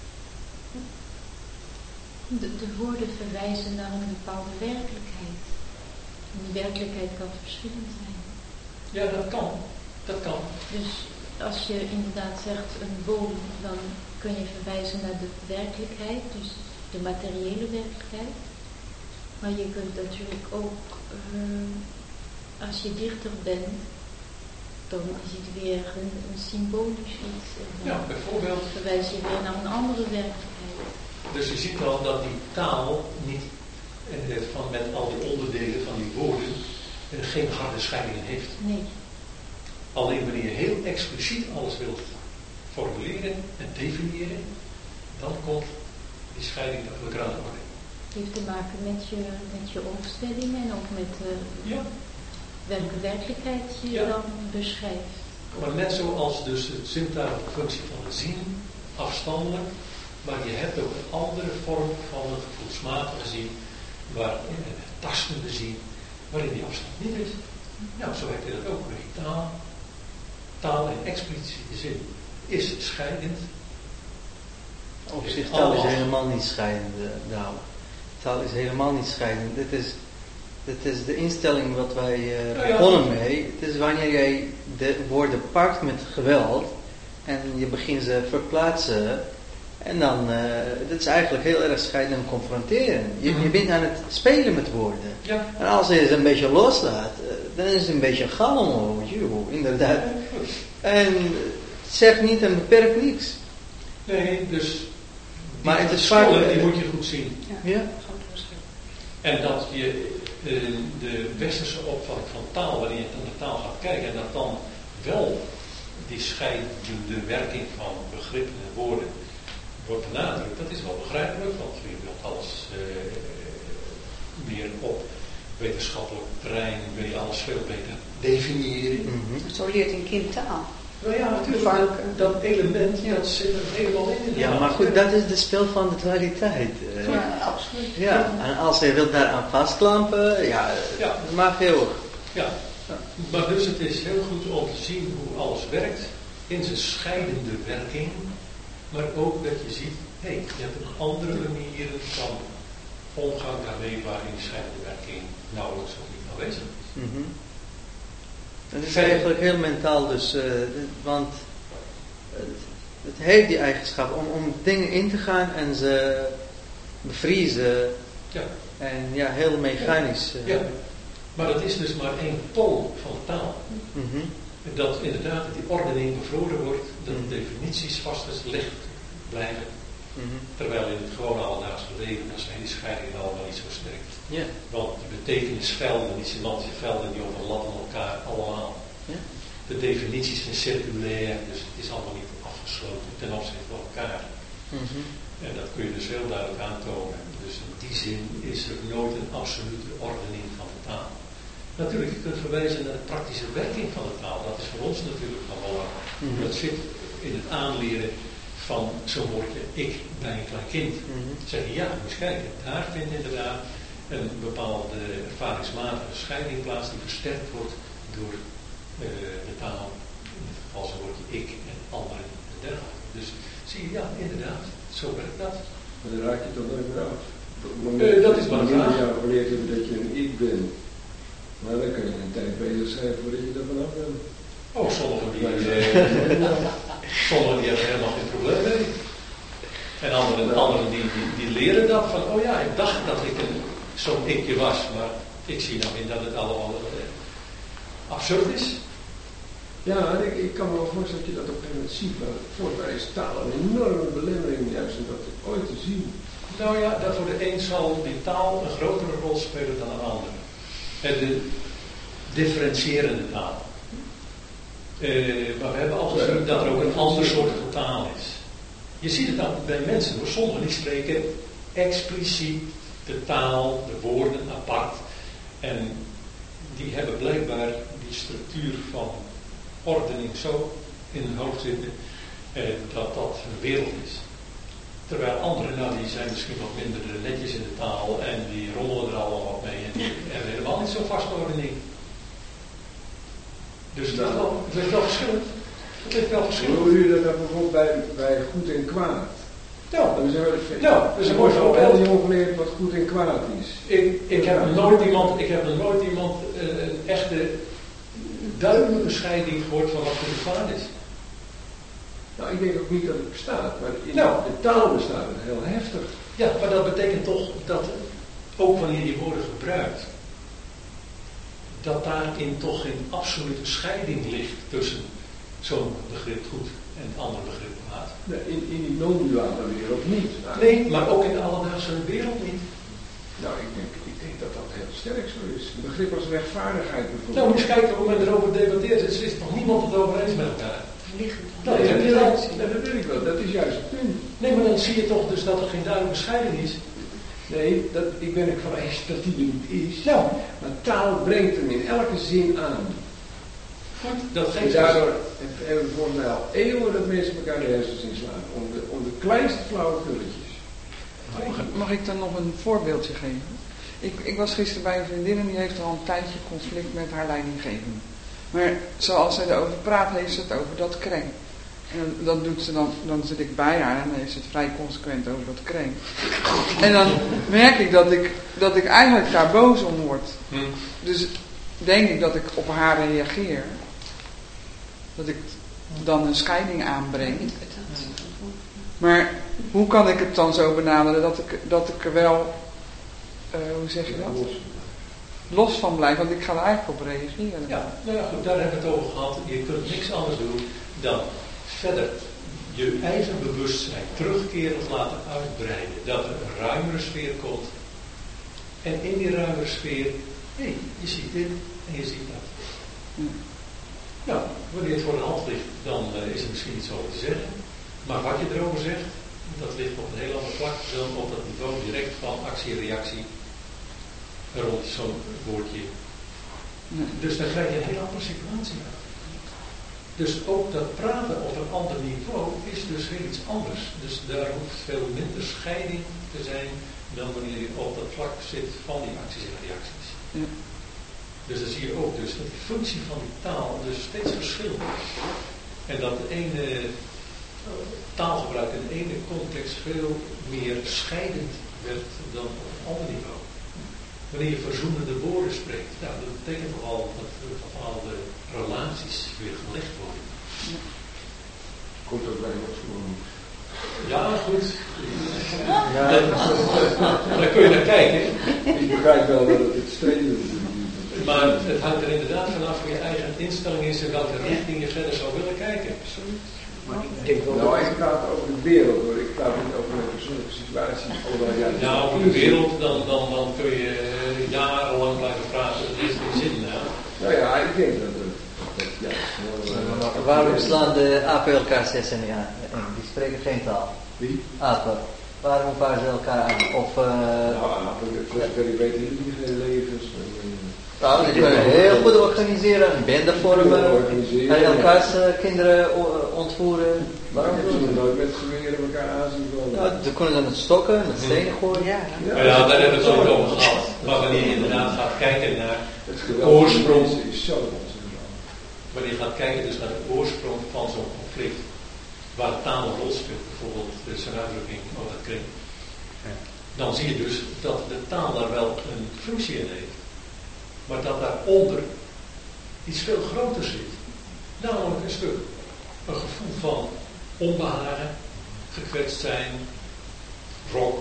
De, de woorden verwijzen naar een bepaalde werkelijkheid. En die werkelijkheid kan verschillend zijn. Ja, dat kan. Dat kan. Dus als je inderdaad zegt een boom, dan kun je verwijzen naar de werkelijkheid, dus de materiële werkelijkheid. Maar je kunt natuurlijk ook, uh, als je dichter bent, dan is het weer een, een symbolisch iets. En dan Ja, bijvoorbeeld. verwijs je weer naar een andere werkelijkheid. Dus je ziet al dat die taal niet, eh, van, met al die onderdelen van die woorden, eh, geen harde scheidingen heeft. Nee. Alleen wanneer je heel expliciet alles wilt formuleren en definiëren, dan komt die scheiding over de aan de orde. Het heeft te maken met je, met je opstelling en ook met uh, Ja. welke werkelijkheid je Ja. dan beschrijft. Maar net zoals dus het zintuigelijke functie van het zien, afstandelijk, maar je hebt ook een andere vorm van het gevoelsmatige zien, waarin het tastende zien, waarin die afstand niet is. Nou, zo heb je dat ook bij taal. Taal in expliciete zin is scheidend. Op zich, taal is helemaal niet scheidend, nou. Taal is helemaal niet scheidend. Dit is, dit is de instelling wat wij uh, nou ja. begonnen mee. Het is wanneer jij de woorden pakt met geweld en je begint ze verplaatsen. En dan, uh, dat is eigenlijk heel erg scheiden en confronteren. Je, je bent aan het spelen met woorden. Ja. En als je ze een beetje loslaat, uh, dan is het een beetje galm, joh, inderdaad. En het zegt niet en beperkt niks. Nee, dus maar die het is verschillen, vaak, die moet je goed zien. Ja, Ja. grote verschil. En dat je uh, de westerse opvatting van taal, wanneer je naar de taal gaat kijken, en dat dan wel die scheidende werking van begrippen en woorden wordt benadrukt, dat is wel begrijpelijk, want je wilt alles uh, meer op wetenschappelijk terrein, wil je alles veel beter definiëren. Mm-hmm. Zo leert een kind taal. Nou ja, natuurlijk, dat, dat element, ja. dat zit er helemaal in. Ja, maar goed, dat is de spel van de dualiteit. Uh, Ja, absoluut. ja, en als je wilt daaraan vastklampen, ja, ja. dat mag heel. Ja, maar dus het is heel goed om te zien hoe alles werkt in zijn scheidende werking, maar ook dat je ziet, hé, hey, je hebt een andere manieren van omgang daarmee waarin die scheidende werking nauwelijks of niet aanwezig is. Mm-hmm. Het is eigenlijk heel mentaal dus, uh, want het, het heeft die eigenschap om, om dingen in te gaan en ze bevriezen. Ja. En ja, heel mechanisch. Uh, ja, maar dat is dus maar één pol van taal. Mm-hmm. Dat inderdaad die ordening bevroren wordt, dat de definities vastgelegd blijven. Mm-hmm. Terwijl in het gewone alledaagse leven, dan zijn die scheidingen allemaal niet zo sterk. Yeah. Want de betekenisvelden, die semantische velden, die overlappen elkaar allemaal. Yeah. De definities zijn circulair, dus het is allemaal niet afgesloten ten opzichte van elkaar. Mm-hmm. En dat kun je dus heel duidelijk aantonen. Dus in die zin is er nooit een absolute ordening van de taal. Natuurlijk, je kunt verwijzen naar de praktische werking van de taal. Dat is voor ons natuurlijk van belang. Mm-hmm. Dat zit in het aanleren van zo'n woordje ik bij een klein kind. Mm-hmm. Zeg je, ja, moet je kijken. Daar vindt inderdaad een bepaalde ervaringsmatige scheiding plaats die versterkt wordt door uh, de taal. In het geval zo'n woordje ik en anderen en dergelijke. Dus zie je, ja, inderdaad, zo werkt dat. Maar dan raak je toch nooit meer af. Uh, dat is maar een vraag. Ja, geleerd hebben dat je een ik bent. Maar dan kan je een tijd bezig zijn voordat je er vanaf bent. Oh, sommigen die, uh, sommigen die hebben helemaal geen probleem mee. En anderen, ja. anderen die, die, die leren dat van, oh ja, ik dacht dat ik een, zo'n ikje was, maar ik zie nou in dat het allemaal uh, absurd is. Ja, ik, ik kan me wel voorstellen dat je dat op een gegeven moment ziet, maar voor mij is taal een enorme belemmering juist om dat ooit te zien. Nou ja, dat voor de een zal die taal een grotere rol spelen dan een ander. De differentiërende taal. Uh, maar we hebben altijd gezien dat er ook een ander soort taal is. Je ziet het dan bij mensen, door sommigen die spreken expliciet de taal, de woorden apart. En die hebben blijkbaar die structuur van ordening zo in hun hoofd zitten, uh, dat dat een wereld is. Terwijl anderen, nou, die zijn misschien wat minder netjes in de taal en die rommelen er allemaal wat mee en die hebben helemaal niet zo vast ordening. Dus het ligt wel, het ligt wel verschillend. Het ligt wel verschillend. Hoe doe je dat dan bijvoorbeeld bij, bij goed en kwaad? Ja, dat is, ja, dat is een mooi voorbeeld. Ik heb heel jong geleerd wat goed en kwaad is. Ik, ik heb nog nooit iemand, ik heb nog nooit iemand uh, een echte duidelijke scheiding gehoord van wat goed en kwaad is. Nou, ik denk ook niet dat het bestaat, maar in nou, de taal bestaat het heel heftig. Ja, maar dat betekent toch dat, ook wanneer je woorden gebruikt, dat daarin toch geen absolute scheiding ligt tussen zo'n begrip goed en het andere begrip kwaad. Nee, in, in die non-duale wereld niet. Nou, nee, maar ook in de alledaagse wereld niet. Nou, ik denk, ik denk dat dat heel sterk zo is. Een begrip als rechtvaardigheid bijvoorbeeld. Nou, moet je kijken hoe men erover debatteert. Er is toch niemand het over eens met elkaar. Nou, nee, dat, dat, dat, dat weet ik wel. Dat is juist het punt. Nee, maar dan zie je toch dus dat er geen duidelijke scheiding is. Nee, dat, ik ben ervan eens dat die er niet is. Nou, maar taal brengt hem in elke zin aan. Goed, dat en geeft daardoor hebben we volgens mij al eeuwen dat mensen elkaar de hersens inslaan. Om de, om de kleinste flauwe gulletjes. Mag, mag ik dan nog een voorbeeldje geven? Ik, ik was gisteren bij een vriendin en die heeft al een tijdje conflict met haar leidinggevende. Maar zoals zij erover praat, heeft ze het over dat kreng. En dat doet ze dan, dan zit ik bij haar en dan heeft ze het vrij consequent over dat kreng. En dan merk ik dat ik, dat ik eigenlijk daar boos om word. Hm. Dus denk ik dat ik op haar reageer. Dat ik dan een scheiding aanbreng. Maar hoe kan ik het dan zo benaderen dat ik, dat ik er wel, uh, hoe zeg je dat? Los van blijf, want ik ga er eigenlijk op reageren. Ja, nou ja, goed, daar hebben we het over gehad. Je kunt niks anders doen dan verder je eigen bewustzijn terugkerend laten uitbreiden. Dat er een ruimere sfeer komt. En in die ruimere sfeer, hé, hey, je ziet dit en je ziet dat. Ja. Nou, wanneer het voor de hand ligt, dan uh, is er misschien iets over te zeggen. Maar wat je erover zegt, dat ligt op een heel ander vlak dan op dat niveau direct van actie en reactie rond zo'n woordje. Nee. Dus dan krijg je een heel andere situatie. Dus ook dat praten op een ander niveau is dus heel iets anders. Dus daar hoeft veel minder scheiding te zijn dan wanneer je op dat vlak zit van die acties en reacties. Ja. Dus dan zie je ook dus dat die functie van die taal dus steeds verschilt. En dat de ene taalgebruik in de ene context veel meer scheidend werd dan op een ander niveau. Wanneer je verzoenende woorden spreekt, nou, dat betekent vooral dat bepaalde relaties weer gelegd worden. Ja. Komt ook bij wat voor. Ja, goed. Ja. Daar kun je naar kijken. Ik begrijp wel dat het het streven is. Maar het hangt er inderdaad vanaf hoe je eigen instelling is en welke richting je verder zou willen kijken. Maar ik denk wel nou, ik praat over de wereld hoor. Ik praat niet over een persoonlijke situatie. Nou, over de wereld, dan, dan, dan kun je jarenlang blijven praten. Dat heeft geen zin. Nou, nou ja, ik denk dat het. Ja, uh, waarom slaan de apen elkaar zes en ja, die spreken geen taal? Wie? Apen. Waarom varen ze elkaar aan? Of, uh, nou, apen, voor zover ik weet, hebben geen levens. Nou, ze kunnen heel goed organiseren, een bende vormen, en elkaars uh, kinderen ontvoeren. Waarom doen ze nooit met geweren elkaar aanzien? Ja, ze kunnen dan met stokken, met stenen gooien. Ja, ja. ja, daar hebben we het ook over gehad. Maar wanneer je inderdaad gaat kijken naar het oorsprong, is zo. wanneer je gaat kijken dus naar de oorsprong van zo'n conflict, waar de taal een rol speelt, bijvoorbeeld de zijn uitdrukking over het kring, dan zie je dus dat de taal daar wel een functie in heeft. Maar dat daaronder iets veel groter zit. Namelijk een stuk, een gevoel van onbehagen, gekwetst zijn, wrok.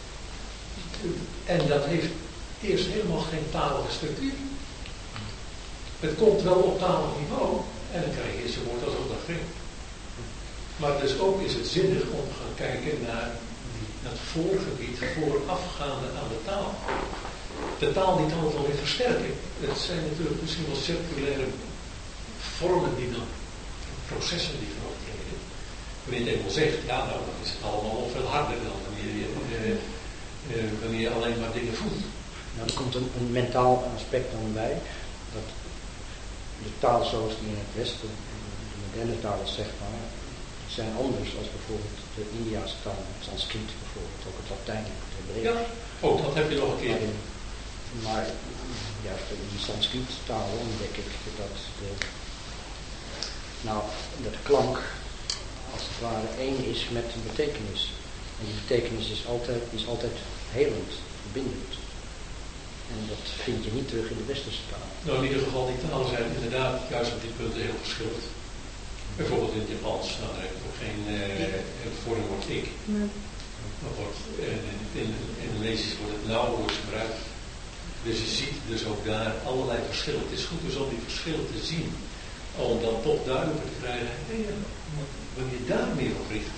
En dat heeft eerst helemaal geen talige structuur. Het komt wel op talig niveau en dan krijg je eerst een woord als ook dat ging. Maar dus ook is het zinnig om te gaan kijken naar die, dat voorgebied voorafgaande aan de taal. De taal die kan het wel weer versterken. Het zijn natuurlijk misschien wel circulaire vormen die dan, processen die van optreden. Wanneer je het eenmaal zegt, ja nou dan is het allemaal nog veel harder dan wanneer je, eh, eh, wanneer je alleen maar dingen voelt. Nou, er komt een, een mentaal aspect dan bij. Dat de taal zoals die in het Westen, de moderne taal is zeg maar, zijn anders als bijvoorbeeld de Indiaanse taal, het Sanskriet bijvoorbeeld, ook het Latijn, het Hebreeuws. Ja, oh, dat heb je nog een keer. Maar juist in die Sanskriet taal ontdek ik dat de, nou, dat de klank als het ware één is met de betekenis. En die betekenis is altijd, is altijd helend, verbindend. En dat vind je niet terug in de westerse taal. Nou, in ieder geval, die talen zijn inderdaad juist op die punten heel verschillend. Bijvoorbeeld in het Japans, nou, daar heb je ook geen uh, vormwoord ik. Nee. Maar wordt, en in het Indonesisch wordt het nauwelijks gebruikt. Dus je ziet dus ook daar allerlei verschillen. Het is goed dus om die verschillen te zien. Om dan toch duidelijker te krijgen, hey, wanneer je daar meer op richt,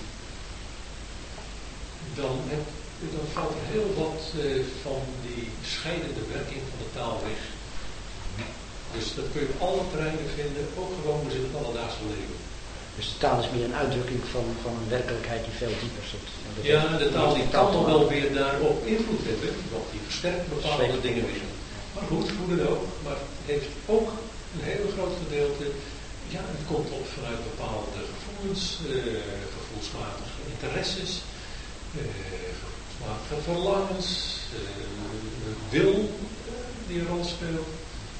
dan, heb, dan valt er heel wat uh, van die scheidende werking van de taal weg. Dus dat kun je op alle terreinen vinden, ook gewoon dus in het alledaagse leven. Dus de taal is meer een uitdrukking van, van een werkelijkheid die veel dieper zit. Ja, de taal die kan toch wel weer daarop invloed hebben, want die versterkt bepaalde Zweek. dingen weer. Maar goed, hoe dan ook, maar het heeft ook een heel groot gedeelte, ja, het komt op vanuit bepaalde gevoelens, uh, gevoelsmatige interesses, uh, gevoelsmatige verlangens, uh, wil die een rol speelt.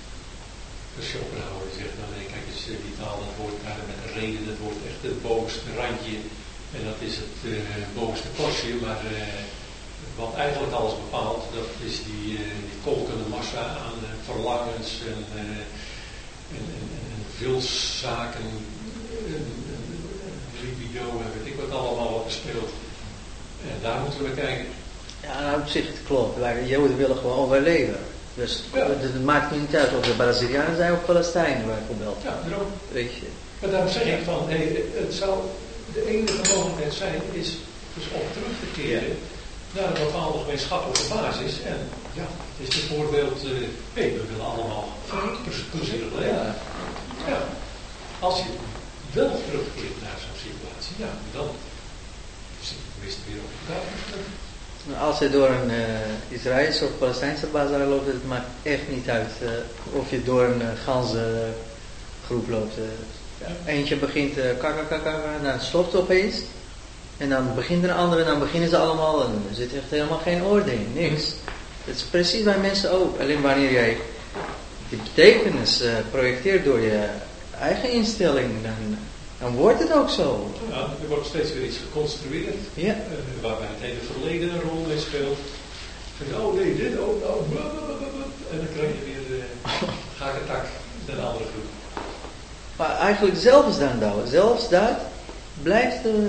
Dus Schopenhauer zegt, nou nee, kijk eens, die taal, dat wordt daar met een reden, dat wordt echt het bovenste randje. En dat is het uh, bovenste korstje, maar uh, wat eigenlijk alles bepaalt, dat is die, uh, die kolkende massa aan uh, verlangens en, uh, en, en, en wilszaken, en, en, en libido en weet ik wat allemaal wat er speelt. En daar moeten we kijken. Ja, nou op zich het klopt, wij Joden willen gewoon overleven. Dus ja. Het maakt niet uit of de Brazilianen zijn of Palestijnen bijvoorbeeld. Ja, daarom. Weet je. Maar daarom zeg ik van, hey, het zou de enige mogelijkheid zijn, is dus om terug te keren ja. naar een bepaalde gemeenschappelijke basis. En ja, het is bijvoorbeeld, uh, hey, we willen allemaal plezierig leven. Ja. ja. Als je wel terugkeert naar zo'n situatie, ja, dan zit je tenminste weer op elkaar. Als je door een uh, Israëlische of Palestijnse bazaar loopt, het maakt echt niet uit uh, of je door een uh, ganse groep loopt. Uh, ja. Eentje begint uh, kaka kaka, dan stopt het opeens. En dan begint een andere en dan beginnen ze allemaal en er zit echt helemaal geen orde in, niks. Het is precies bij mensen ook. Alleen wanneer jij die betekenis uh, projecteert door je eigen instelling, dan... Dan wordt het ook zo. Ja, er wordt steeds weer iets geconstrueerd, ja. uh, waarbij het hele verleden een rol mee speelt. Van, oh nee, dit, oh nou, en dan krijg je weer uh, gaketak naar een andere groep. Maar eigenlijk zelfs dan, nou, zelfs dat blijft uh,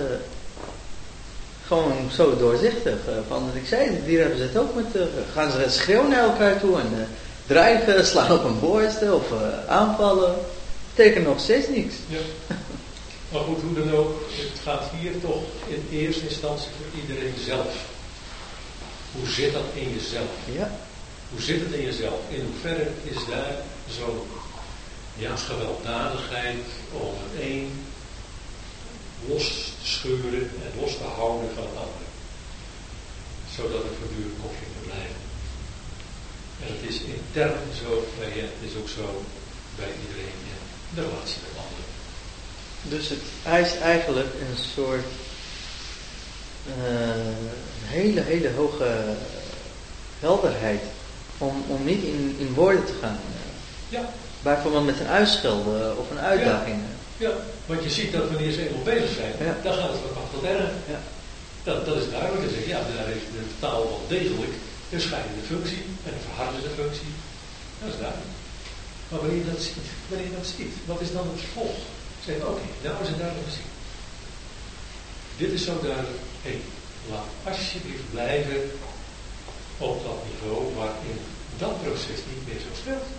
gewoon zo doorzichtig. Uh, van wat ik zei, de dieren hebben ze het ook met, uh, gaan ze schreeuwen naar elkaar toe en uh, dreigen, slaan op een borst of uh, aanvallen. Betekent nog steeds niks. Ja. Maar goed, hoe dan ook, het gaat hier toch in eerste instantie voor iedereen zelf. Hoe zit dat in jezelf? Ja. Hoe zit het in jezelf? In hoeverre is daar zo'n ja, gewelddadigheid om het een los te scheuren en los te houden van het andere? Zodat er voortdurend conflicten blijven. En het is intern zo bij je, het is ook zo bij iedereen. De relatie met anderen. Dus het eist eigenlijk een soort uh, hele, hele hoge helderheid om, om niet in, in woorden te gaan. Ja. Bijvoorbeeld met een uitschelden of een uitdaging. Ja, ja, want je ziet dat wanneer ze eenmaal bezig zijn, ja. dan gaat het wat tot erg. Ja. Dat, dat is duidelijk. Dan zeg je, ja, daar heeft de taal wel degelijk een scheidende functie en een verhardende functie. Dat is duidelijk. Maar wanneer je dat ziet, wanneer je dat ziet, wat is dan het vervolg? Zeg je, oké, okay, nou is het duidelijk gezien. Dit is zo duidelijk. Hé, hey, laat alsjeblieft blijven op dat niveau waarin dat proces niet meer zo speelt.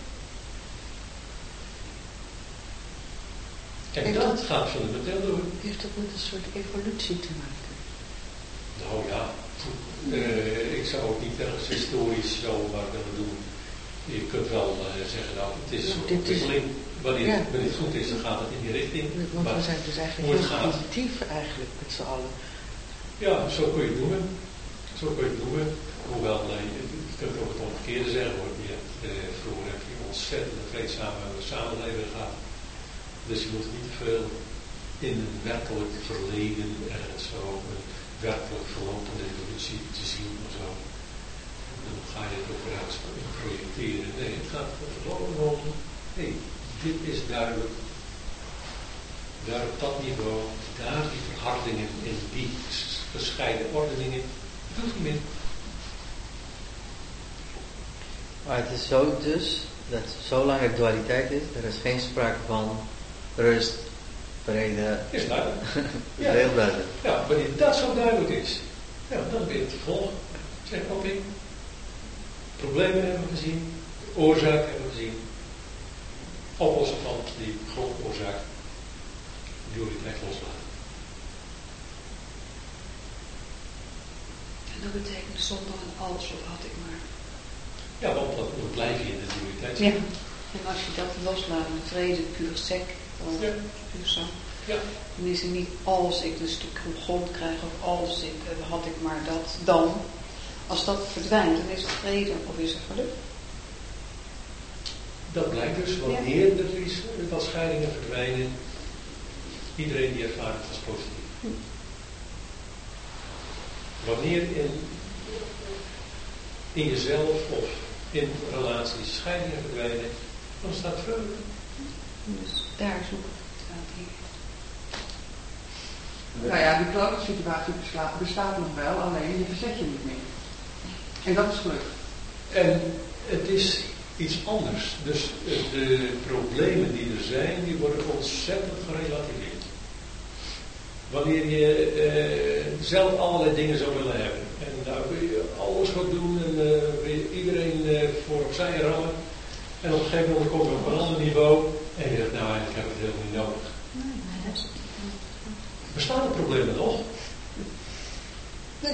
En dat, dat gaat fundamenteel door. Heeft dat met een soort evolutie te maken? Nou ja, uh, ik zou ook niet ergens historisch zo maar willen doen. Je kunt wel uh, zeggen, nou, het is zo'n ontwikkeling. Wanneer, ja. wanneer het goed is, dan gaat het in die richting. Want maar we zijn dus eigenlijk heel positief eigenlijk met z'n allen. Ja, zo kun je het noemen. Zo kun je het noemen. Hoewel, uh, je kunt ook het omgekeerde zeggen hoor. Je hebt, uh, vroeger heb je ontzettend vreedzame samenleving gehad. Dus je moet het niet te veel in een werkelijk verleden ergens zo een werkelijk verlopende evolutie te zien of zo. En dan ga je het ook eruit projecteren. Nee, het gaat gewoon om, hé, hey, dit is duidelijk. Daar op dat niveau, daar die verhardingen in die gescheiden ordeningen, dat hoeft niet meer. Maar het is zo dus, dat zolang er dualiteit is, er is geen sprake van rust, vrede. Is duidelijk. Dat is Ja. heel duidelijk. Ja, wanneer dat zo duidelijk is, ja, dan ben je het te volgen. Zeg, oké, okay. Problemen hebben we gezien, de oorzaak hebben we gezien, oplossen van die grondoorzaak, dualiteit loslaten. En dat betekent zonder een alles of had ik maar. Ja, want dan, dan blijf je in de dualiteit. Ja. En als je dat loslaat met vrede, puur sec, of Ja. puur zo, Ja. dan is er niet als ik een stuk grond krijg of als ik, uh, had ik maar dat, dan. Als dat verdwijnt, dan is het vrede of is het geluk. Dat blijkt dus wanneer er is, wat scheidingen verdwijnen, iedereen die ervaart het als positief. Hm. Wanneer in, in jezelf of in relaties scheidingen verdwijnen, dan staat vreugde. Dus daar zoek ik het uit hier. Nou ja, die klote situatie besla- bestaat nog wel, alleen je verzet je niet meer. En dat is geluk. En het is iets anders. Dus de problemen die er zijn, die worden ontzettend gerelativeerd. Wanneer je eh, zelf allerlei dingen zou willen hebben. En daar wil je alles wat doen en uh, wil je iedereen uh, voor opzij rammen. En op een gegeven moment kom je op een ander niveau en je zegt, nou ik heb het helemaal niet nodig. Nee, nee, dat is het. Bestaan de problemen nog? Nee.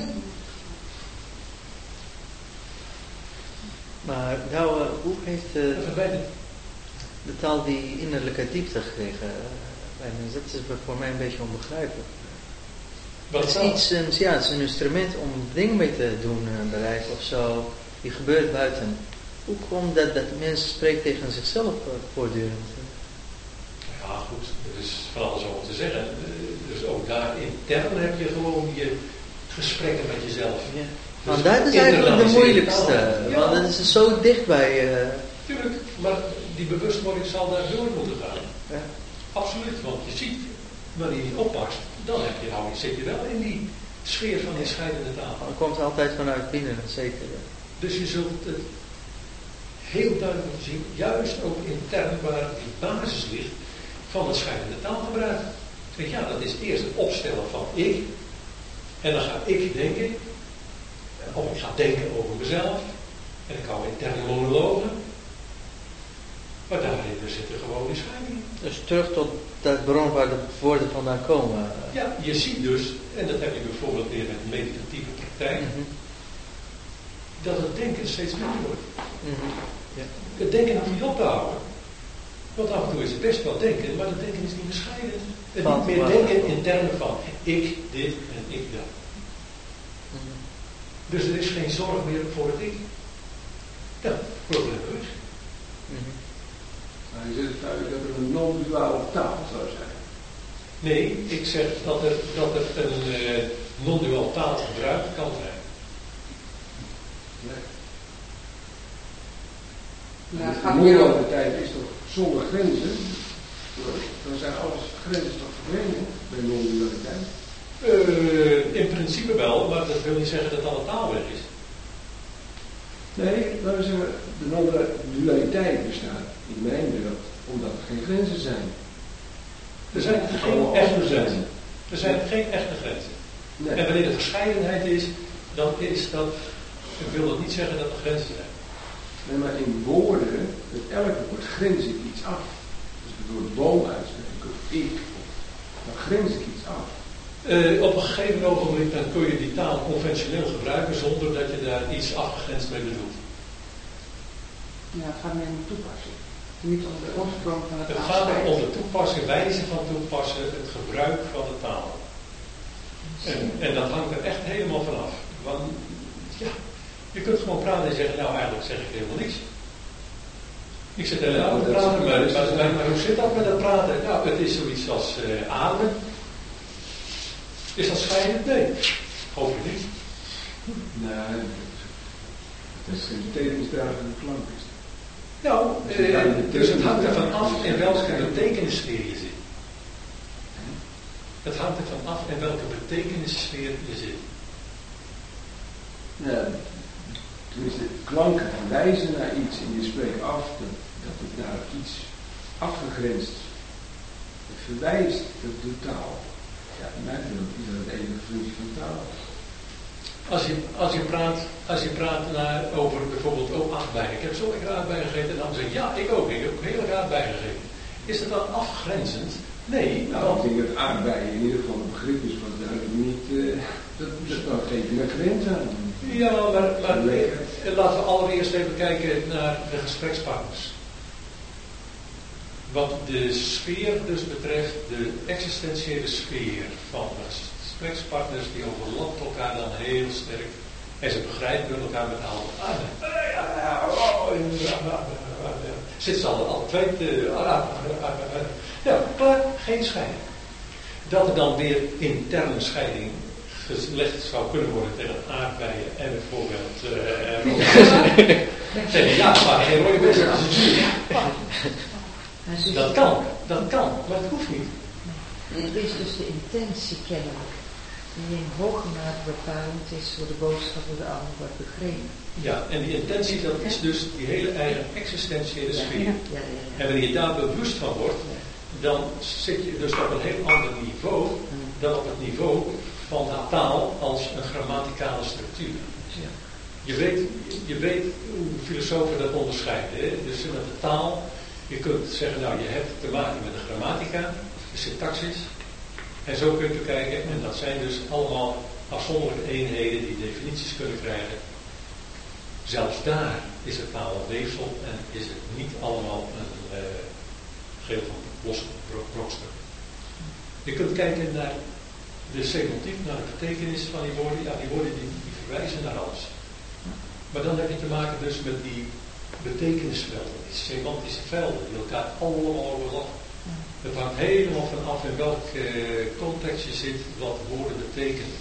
Maar nou, uh, hoe heeft uh, Dat verdwijnt. de taal die innerlijke diepte gekregen? Uh, dat is voor mij een beetje onbegrijpelijk. Wat Het is taal? iets, een, ja, het is een instrument om dingen mee te doen uh, bereiken of zo. Die gebeurt buiten. Hoe komt dat dat de mens spreekt tegen zichzelf uh, voortdurend? Ja, goed, er is van alles over te zeggen. Dus ook daar intern heb je gewoon je gesprekken met jezelf. Ja. Dus Want dat is eigenlijk de moeilijkste. Ja. Want dat is zo dichtbij. Uh, Tuurlijk, maar die bewustwording zal daar door moeten gaan. ja. Absoluut, want je ziet, wanneer je niet oppast, dan heb je, nou, zit je wel in die sfeer van die scheidende taal. Dat komt altijd vanuit binnen, zeker. Ja. Dus je zult het heel duidelijk moeten zien, juist ook intern waar die basis ligt van het scheidende taalgebruik. Zeg, ja, dat is eerst het opstellen van ik, en dan ga ik denken, of ik ga denken over mezelf, en ik hou interne monologen, maar daarin zitten gewoon die scheidingen. Dus terug tot dat bron waar de woorden vandaan komen. Ja, je ziet dus, en dat heb je bijvoorbeeld weer met meditatieve praktijk, Mm-hmm. dat het denken steeds minder wordt. Mm-hmm. Ja. Het denken hoeft niet op te houden. Want af en toe is het best wel denken, maar het denken is niet bescheiden. Het Van, niet meer maar, denken in termen van ik dit en ik dat. Mm-hmm. Dus er is geen zorg meer voor het ik. Ja, probleem weg. Mm-hmm. Maar je zegt duidelijk dat er een non-duale taal zou zijn. Nee, ik zeg dat er, dat er een uh, non-duaal taalgebruik kan zijn. Nee. Ja, het de gaat meer over. non-dualiteit is toch zonder grenzen? Dan zijn alles grenzen toch verdwenen bij non-dualiteit? Uh, in principe wel, maar dat wil niet zeggen dat alle taal weg is. Nee, laten we zeggen, de non-dualiteit bestaat in mijn wereld omdat er geen grenzen zijn. Er zijn geen echte grenzen. Er zijn geen echte grenzen. Nee. En wanneer er verscheidenheid is, dan is dat, ik wil dat niet zeggen dat er grenzen zijn. Nee, maar in woorden, met elk woord grens ik iets af. Dus ik door de boom uitspreek, of ik, of, dan grens ik iets af. Uh, op een gegeven ogenblik dan kun je die taal conventioneel gebruiken zonder dat je daar iets afgegrensd mee bedoelt. Ja, het gaat meer om toepassing. Niet om de oorsprong van het Het gaat aanspreken. om de toepassing, wijze van toepassen, het gebruik van de taal. En, en dat hangt er echt helemaal vanaf. Want ja, je kunt gewoon praten en zeggen, nou eigenlijk zeg ik helemaal niks. Ik zit er aan te praten, maar, maar, maar, maar hoe zit dat met het praten? Nou, het is zoiets als uh, ademen. Is dat scheidend? Nee. Hoop ik niet. Nee, het is geen betekenisdragende klank. Nou, uh, dus het hangt ervan af in welke betekennissfeer je zit. Het hangt ervan af in welke betekennissfeer je zit. Ja, tenminste, klanken wijzen naar iets en je spreekt af dat, dat het naar iets afgegrensd is. Het verwijst de taal. Ja, in mijn beeld is dat de enige functie van taal. Als je, als je praat, als je praat naar, over bijvoorbeeld ook aardbeien. Ik heb zo lekker aardbeien gegeten en dan zeg je, ja, ik ook. Ik heb ook heel lekker aardbeien gegeten. Is dat dan afgrenzend? Nee. Nou, want... ik denk dat aardbeien in ieder geval een begrip is wat duidelijk niet... Uh, dat, dat dan geef je een grens aan. Ja, maar, maar laten we allereerst even kijken naar de gesprekspartners. Wat de sfeer dus betreft, de existentiële sfeer van de gesprekspartners, die overlappen elkaar dan heel sterk. En ze begrijpen elkaar met alle adem. Zitten ze al, al twee te... Ja, klaar, geen scheiding. Dat er dan weer interne scheiding gelegd zou kunnen worden tegen aardbeien en bijvoorbeeld uh, ja, maar geen rode bessen. Dat kan, dat kan, maar het hoeft niet. Het is dus de intentie kennelijk die in hoge mate bepalend is voor de boodschap die de ander wordt begrepen. Ja, en die intentie, dat is dus die hele eigen existentiële sfeer. Ja, ja, ja, ja. En wanneer je daar bewust van wordt, dan zit je dus op een heel ander niveau dan op het niveau van de taal als een grammaticale structuur. Ja. Je weet, je weet hoe filosofen dat onderscheiden. Hè? Dus met de taal, je kunt zeggen, nou je hebt te maken met de grammatica, de syntaxis. En zo kun je kijken, en dat zijn dus allemaal afzonderlijke eenheden die definities kunnen krijgen. Zelfs daar is de taal een weefsel en is het niet allemaal een uh, geheel van losse brokstukken. Je kunt kijken naar de semantiek, naar de betekenis van die woorden. Ja, die woorden die, die verwijzen naar alles. Maar dan heb je te maken dus met die betekenisvelden, die semantische velden, die elkaar allemaal overlappen. Het hangt helemaal vanaf in welke context je zit, wat woorden betekenen.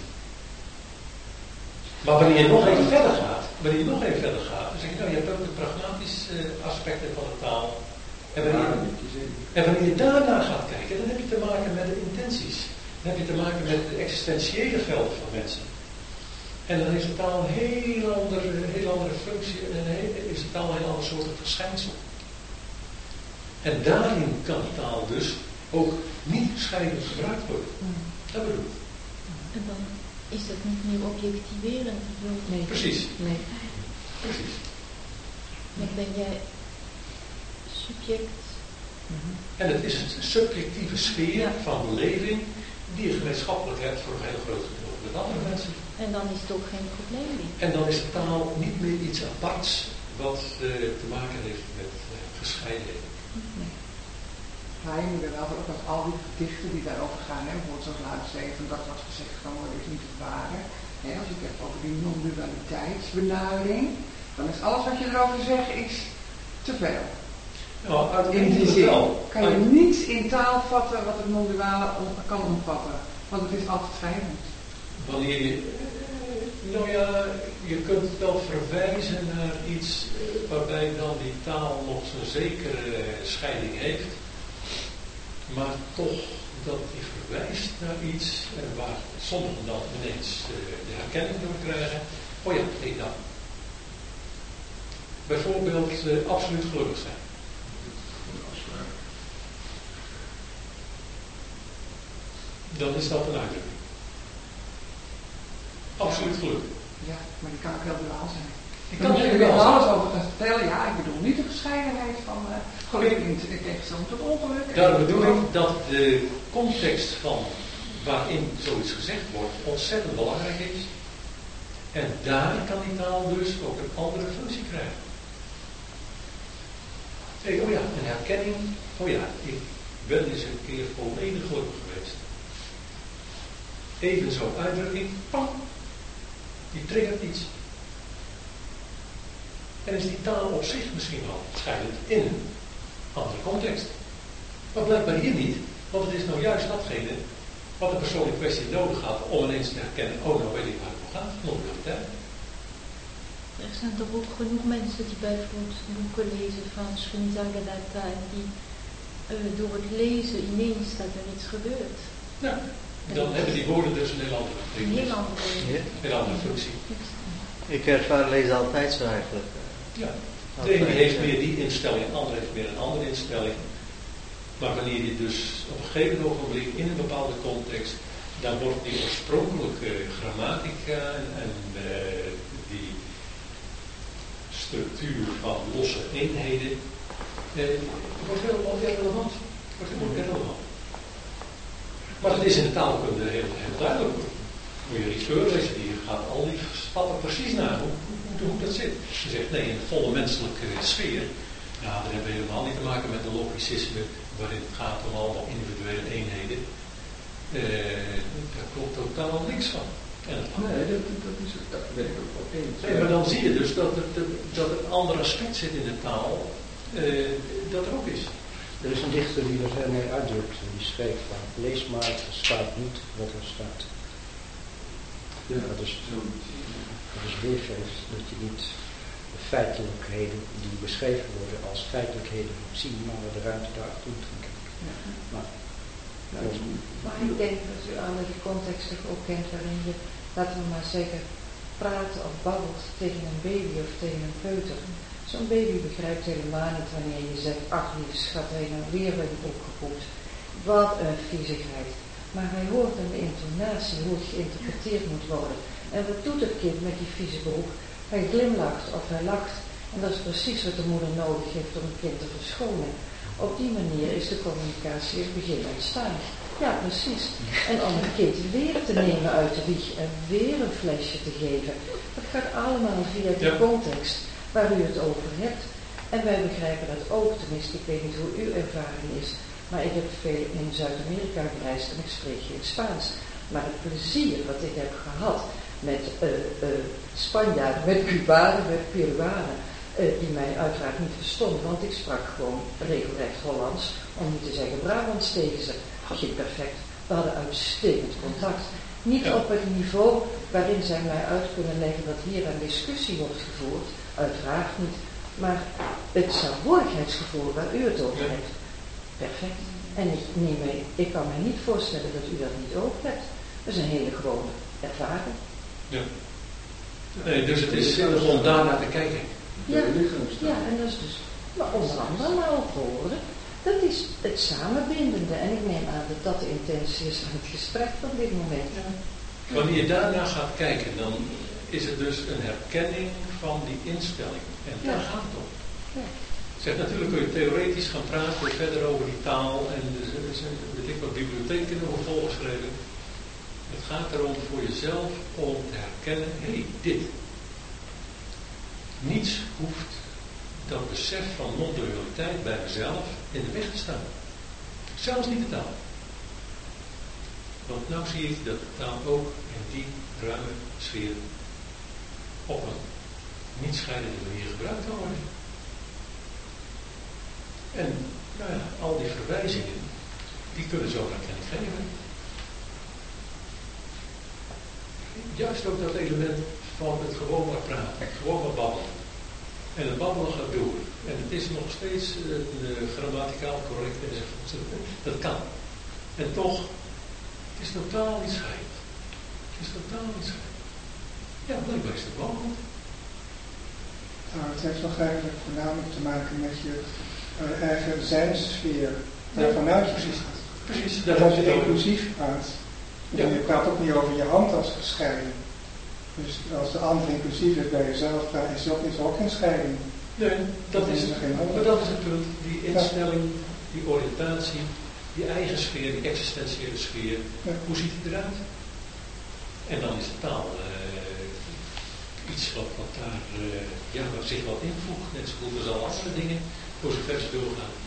Maar wanneer je nog even verder gaat, wanneer je nog even verder gaat, dan zeg je, nou, je hebt ook de pragmatische aspecten van de taal. En wanneer, en wanneer je daarna gaat kijken, dan heb je te maken met de intenties. Dan heb je te maken met de existentiële velden van mensen. En dan is de taal een heel andere, heel andere functie en heel, is de taal een heel ander soort verschijnsel. En daarin kan de taal dus ook niet scheidend gebruikt worden. Dat bedoel ik. En dan is dat niet meer objectiverend. Nee. Precies. Nee. Precies. Dan ben jij subject. Mm-hmm. En het is een subjectieve sfeer ja. van beleving die je gemeenschappelijk hebt voor een heel groot gedeelte met andere mensen. En dan is het ook geen probleem meer. En dan is de taal niet meer iets aparts wat uh, te maken heeft met uh, gescheidenheden. Nee. Maar je moet er wel ook dat al die gedichten die daarover gaan, hè, bijvoorbeeld zoals laatst even, dat wat gezegd kan worden is niet het ware. Hè, als ik heb over die non-dualiteitsbenadering, dan is alles wat je erover zegt is te veel. Nou, in die zin kan je niets in taal vatten wat het non-duale kan omvatten, want het is altijd scheidend. Wanneer je, nou ja, je kunt wel verwijzen naar iets waarbij dan die taal nog zo'n zekere scheiding heeft, maar toch dat die verwijst naar iets waar sommigen dan ineens de herkenning door krijgen. Oh ja, nee, dan. Bijvoorbeeld uh, absoluut gelukkig zijn. Dan is dat een uitdrukking. Absoluut gelukkig. Ja, maar die kan ook heel duaal zijn. Ik kan er weer alles over gaan vertellen. Ja, ik bedoel niet de verscheidenheid van uh, geluk in tegenstelling tot ongeluk. Daar bedoel ik dat de context van waarin zoiets gezegd wordt ontzettend belangrijk is. En daar kan die taal dus ook een andere functie krijgen. Hey, oh ja, een herkenning. Oh ja, ik ben eens een keer volledig gelukkig geweest. Even zo'n uitdrukking, pam, die triggert iets. En is die taal op zich misschien wel scheidend in een andere context. Maar blijkbaar hier niet, want het is nou juist datgene wat de persoon in kwestie nodig had om ineens te herkennen, oh nou weet ik waar het om gaat, non-dualiteit. Er zijn toch ook genoeg mensen die bijvoorbeeld boeken lezen van Srinivasa en die uh, door het lezen ineens dat er iets gebeurt. Ja, dan hebben die woorden dus een heel andere Een heel andere, Ja. heel andere functie. Ik ervaar lezen altijd zo eigenlijk. Ja. De ene heeft meer die instelling, de andere heeft meer een andere instelling. Maar wanneer je dus op een gegeven ogenblik in een bepaalde context, dan wordt die oorspronkelijke grammatica en, en uh, die structuur van losse eenheden, uh, wordt helemaal irrelevant. Wordt helemaal irrelevant. Maar het is in de taalkunde heel, heel duidelijk. Moet je iets voorlezen, die gaat al die stappen precies na hoe, hoe, hoe dat zit. Je zegt nee, in de volle menselijke sfeer, ja, daar hebben we helemaal niet te maken met een logicisme waarin het gaat om allemaal individuele eenheden. Uh, daar klopt totaal niks van. En dat nee, dat, dat, is, dat ben ik ook wel eens. Nee, maar dan zie je dus dat er, dat er een ander aspect zit in de taal, uh, dat er ook is. Er is een dichter die er heel mee uitdrukt. Die schreef van, lees maar, er staat niet wat er staat. Ja, dat is, zo. dat is weergeeft dat je niet de feitelijkheden die beschreven worden als feitelijkheden moet zien, maar de ruimte daarachter moet gaan kijken. Ja. Maar, Ja, dat is, Maar ik denk dat u alle die context toch ook kent waarin je, laten we maar zeggen, praat of babbelt tegen een baby of tegen een peuter. Zo'n baby begrijpt helemaal niet wanneer je zegt, ach lieve schat, hij nou weer ben ik opgepoept. Wat een viezigheid. Maar hij hoort in de intonatie hoe het geïnterpreteerd moet worden. En wat doet het kind met die vieze broek? Hij glimlacht of hij lacht. En dat is precies wat de moeder nodig heeft om een kind te verschonen. Op die manier is de communicatie het begin ontstaan. Ja, precies. En om een kind weer te nemen uit de wieg en weer een flesje te geven. Dat gaat allemaal via die Ja. context waar u het over hebt. En wij begrijpen dat ook, tenminste, ik weet niet hoe uw ervaring is. Maar ik heb veel in Zuid-Amerika gereisd en ik spreek geen Spaans. Maar het plezier wat ik heb gehad met uh, uh, Spanjaarden, met Cubanen, met Peruanen, uh, die mij uiteraard niet verstonden, want ik sprak gewoon regelrecht Hollands, om niet te zeggen Brabants tegen ze. Dat ging perfect. We hadden uitstekend contact. Niet op het niveau waarin zij mij uit kunnen leggen dat hier een discussie wordt gevoerd, uiteraard niet. Maar het saamhorigheidsgevoel waar u het over hebt, perfect. En ik, neem mij, ik kan me niet voorstellen dat u dat niet ook hebt. Dat is een hele gewone ervaring. Ja. Nee, dus het is zinnig om daar naar te kijken. Ja, ja, en dat is dus, maar onder andere maar ook horen. Dat is het samenbindende. En ik neem aan dat dat de intentie is van het gesprek van dit moment. Ja. Wanneer je daarnaar gaat kijken, dan is het dus een herkenning van die instelling. En daar Ja. gaat het om. Ja. Zeg, natuurlijk kun je theoretisch gaan praten verder over die taal en er zijn weet ik wat bibliotheken over volgeschreven. Het gaat erom voor jezelf om te herkennen, hé, hey, dit. Niets hoeft dat besef van non-dualiteit bij mezelf in de weg te staan. Zelfs niet de taal. Want nou zie ik dat de taal ook in die ruime sfeer op een niet scheidende manier gebruikt kan worden. En nou ja, al die verwijzingen, die kunnen zo herkenning geven. Juist ook dat element van het gewoon maar praten, het gewoon maar babbelen. En het babbelen gaat door. En het is nog steeds uh, grammaticaal correct enzovoort. Dat kan. En toch, het is totaal niet scheidend. Het is totaal niet scheidend. Ja, blijkbaar is het mogelijk. Nou, het heeft toch eigenlijk voornamelijk te maken met je uh, eigen zijnssfeer, waarvanuit je gaat. Precies. Dat als je inclusief praat, ja. Je praat ook niet over je hand als gescheiden. Dus als de ander inclusief is bij jezelf, dan is dat is ook geen scheiding. Nee, dat is, is geen maar dat is het punt. Die instelling, die oriëntatie, die eigen sfeer, die existentiële sfeer. Ja. Hoe ziet die eruit? En dan is de taal uh, iets wat, wat daar uh, ja, wat zich wat invoegt. Net zo goed als al andere dingen, voor zover ze doorgaan.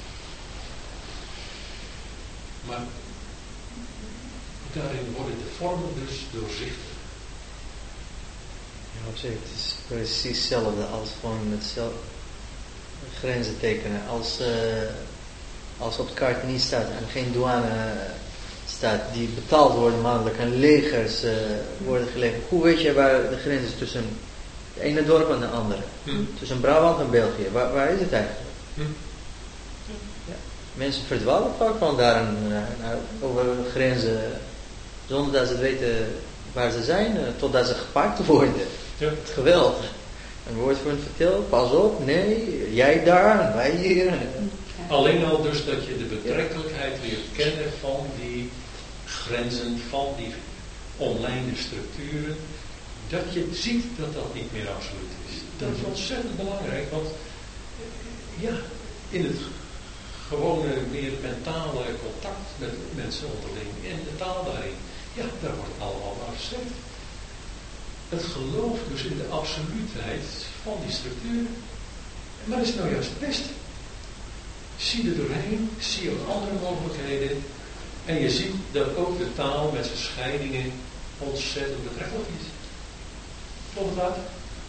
Maar daarin worden de vormen dus doorzichtig. Ja. op zich, het is precies hetzelfde als gewoon hetzelfde grenzen tekenen. Als, uh, als op het kaart niet staat en geen douane staat die betaald worden maandelijk en legers uh, worden geleverd. Hoe weet je waar de grens is tussen het ene dorp en de andere? Hmm. Tussen Brabant en België. Waar, waar is het eigenlijk? Hmm. Ja. Mensen verdwalen vaak van daar en, uh, over grenzen zonder dat ze weten waar ze zijn, uh, totdat ze gepakt worden. Ja. Het geweld. En wordt voor hen verteld, pas op, nee, jij daar en wij hier. Alleen al dus dat je de betrekkelijkheid leert kennen van die grenzen, van die online structuren, dat je ziet dat dat niet meer absoluut is. Dat is ontzettend belangrijk, want ja, in het gewone meer mentale contact met mensen onderling en de taal daarin, ja, daar wordt het allemaal maar gezegd. Het geloof dus in de absoluutheid van die structuren. Maar dat is nou juist het beste. Zie er doorheen, zie ook andere mogelijkheden. En je ziet dat ook de taal met zijn scheidingen ontzettend betrekkelijk is. Klopt het uit?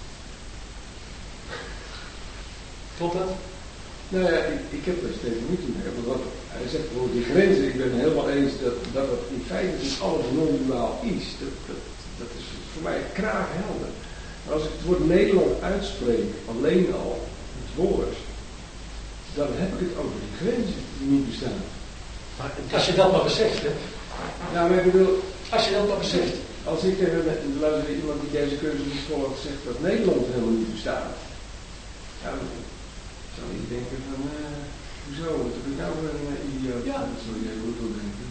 Klopt dat? Nou ja, ik, ik heb er steeds niet mee. Want hij zegt bijvoorbeeld die grenzen, ik ben het helemaal eens dat, dat het in feite dus alles non-duaal is. Dat, dat, dat is voor mij kraakhelder. Maar als ik het woord Nederland uitspreek, alleen al, het woord, dan heb ik het over die grenzen die niet bestaan. Maar als je dat maar beseft, hè? Ja, maar ik bedoel, als je dat maar beseft. Als ik tegen luister iemand die deze cursus volgt zegt dat Nederland helemaal niet bestaat, ja, dan zou je denken van, uh, hoezo, wat heb ik nou voor een uh, idioot? Ja. Sorry, even goed opdenken.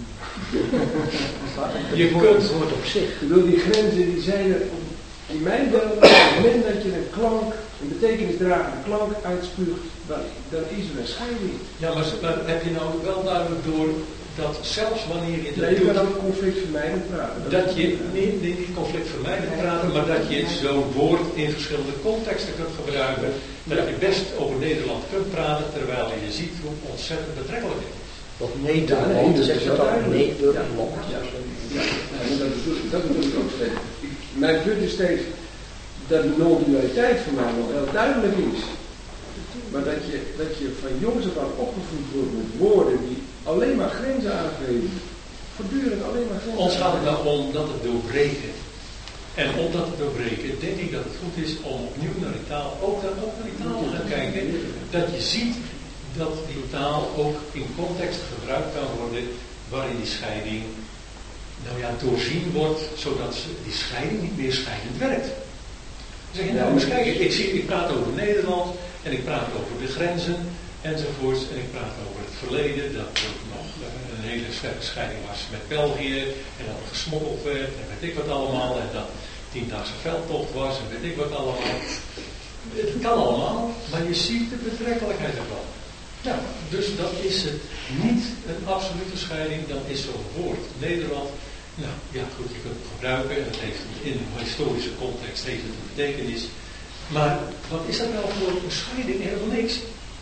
Je kunt het woord op zich. Ik bedoel, die grenzen die zijn er in mijn beeld, op het moment dat je een klank, een betekenisdragende klank uitspuugt, dan, dan is er een scheiding. Ja, maar, maar heb je nou wel duidelijk door dat zelfs wanneer je dat nee, je doet, kan ook conflictvermijdend praten. Dat, dat je niet, niet, niet conflictvermijdend praten, maar dat je zo'n woord in verschillende contexten kunt gebruiken, dat je best over Nederland kunt praten, terwijl je ziet hoe ontzettend betrekkelijk het is. Of Nederland, ja, zeg je dat al? Nederland. Ja, ja, ja, ja, dat bedoel ik, dat bedoel ik ook steeds. Ik, mijn punt is steeds dat de non-dualiteit voor mij nog heel duidelijk is. Maar dat je, dat je van jongs af aan opgevoed wordt met woorden die alleen maar grenzen aangeven. Voortdurend alleen maar grenzen. Ons gaat het nou om dat het doorbreken. En om dat te doorbreken, denk ik dat het goed is om opnieuw naar die taal, ook naar, ook naar die taal te gaan kijken. Dat je ziet dat die taal ook in context gebruikt kan worden waarin die scheiding, nou ja, doorzien wordt, zodat die scheiding niet meer scheidend werkt. Dan zeg je, nou, eens kijken, ik, zie, ik praat over Nederland en ik praat over de grenzen enzovoorts en ik praat over het verleden, dat er nog een hele sterke scheiding was met België en dat er gesmokkeld werd en weet ik wat allemaal en dat tiendaagse veldtocht was en weet ik wat allemaal. Het kan allemaal, maar je ziet de betrekkelijkheid ervan. Nou, dus dat is het niet een absolute scheiding, dan is zo'n woord Nederland. Nou ja, goed, je kunt het gebruiken en het heeft in een historische context heeft het een betekenis. Maar wat is dat nou voor een scheiding? Helemaal niks.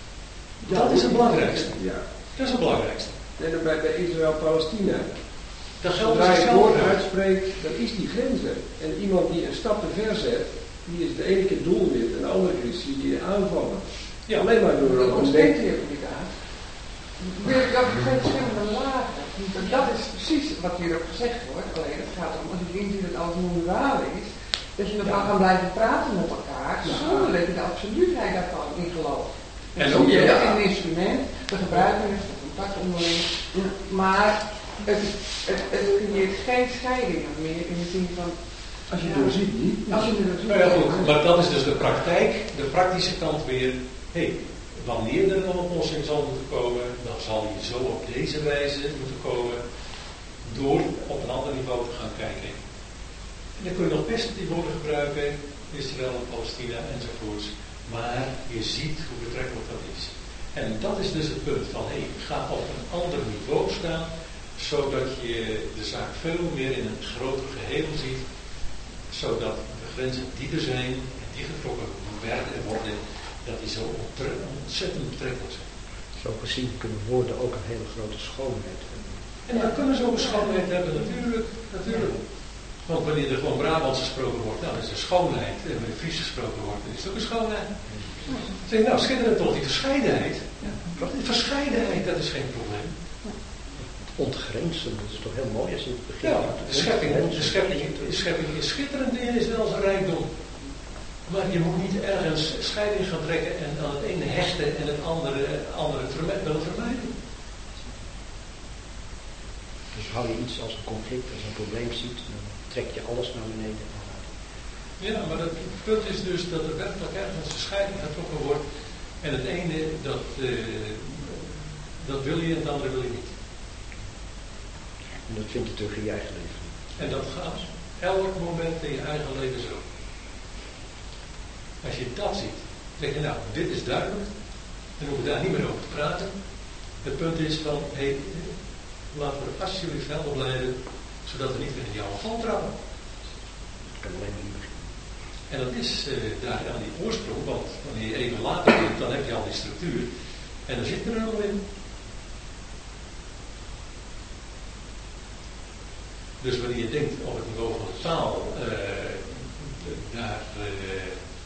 Dat is het belangrijkste. Ja. Dat is het belangrijkste. En bij, bij Israël-Palestina. Dat geldt Zodra je het woord hetzelfde. uitspreekt, dan is die grenzen. En iemand die een stap te ver zet, die is de ene keer doelwit en de andere keer zie je aanvallen. Ja. Alleen maar door Dat een ontsteekt denk- hier niet uit. Dat zijn verschillende lagen. Dat is precies wat hier ook gezegd wordt. Alleen het gaat om, als je denkt dat het als non-duaal is, dat je nog wel kan blijven praten met elkaar, zonder dat je de absoluutheid daarvan in gelooft. En En ook, je ja. hebt een instrument, we gebruiken het voor contact onderling, maar het, het, het creëert geen scheidingen meer in de zin van, Als je het doorziet niet. als je het Nou ja, goed, maar dat is dus de praktijk, de praktische kant weer. Hé, hey, wanneer er een oplossing zal moeten komen, dan zal je zo op deze wijze moeten komen, door op een ander niveau te gaan kijken. En dan kun je nog best die woorden gebruiken, Israël en Palestina enzovoorts, maar je ziet hoe betrekkelijk dat is. En dat is dus het punt van, hé, hey, ga op een ander niveau staan, zodat je de zaak veel meer in een groter geheel ziet, zodat de grenzen die er zijn en die getrokken werden en worden, dat die zo ontzettend betrekkelijk zijn. Zo gezien kunnen woorden ook een hele grote schoonheid hebben. En dan kunnen ze ook een schoonheid hebben, natuurlijk. natuurlijk. Want wanneer er gewoon Brabants gesproken wordt, nou, dat is een schoonheid. En wanneer Fries gesproken wordt, dan is het ook een schoonheid. Dan zeg je, nou, schitterend toch, die verscheidenheid. Ja, die verscheidenheid, dat is geen probleem. Ontgrenzen, dat is toch heel mooi als je het begint. Ja, de schepping, de schepping, de schepping is schitterend in is wel zijn rijkdom. Maar je moet niet ergens scheiding gaan trekken en aan het ene hechten en het andere, andere willen vermijden. Dus hou je iets als een conflict, als een probleem ziet, dan trek je alles naar beneden. Ja, maar het punt is dus dat er werkelijk ergens een scheiding getrokken wordt. En het ene, dat, uh, dat wil je en het andere wil je niet. En dat vind je terug in je eigen leven. En dat gaat elk moment in je eigen leven zo. Als je dat ziet, zeg je nou, dit is duidelijk. Dan hoeven we daar niet meer over te praten. Het punt is van, hé, hey, laten we alsjeblieft helder blijven, zodat we niet weer in jouw val trappen. Dat kan alleen maar niet beginnen. En dat is uh, daar aan die oorsprong, want wanneer je even later bent, dan heb je al die structuur. En dan zit er een al in. Dus wanneer je denkt op het niveau van de taal, uh, daar uh,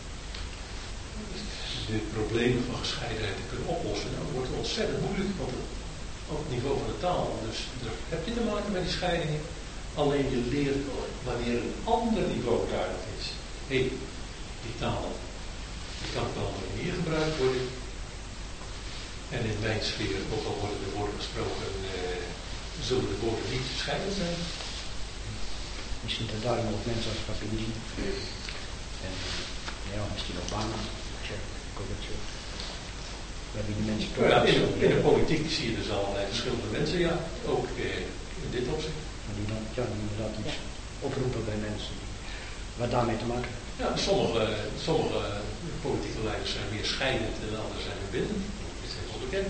de problemen van gescheidenheid te kunnen oplossen, dan wordt het ontzettend moeilijk op het, op het niveau van de taal. Dus daar heb je te maken met die scheidingen. Alleen je leert wanneer een ander niveau duidelijk is. Hé, hey, die taal, die kan op een andere manier gebruikt worden. En in mijn sfeer, ook al worden de woorden gesproken, uh, zullen de woorden niet scheidend zijn. Je ziet er daarom ook mensen als Papini en ja, misschien Obama, Gorbachev. We hebben die mensen toch. Ja, in, de, in de politiek zie je dus allerlei verschillende mensen, ja, ook eh, in dit opzicht. Maar die dan, ja, die inderdaad iets oproepen bij mensen wat daarmee te maken heeft. Ja, sommige, sommige politieke leiders zijn meer scheidend en anderen zijn verbindend. Dat is heel bekend.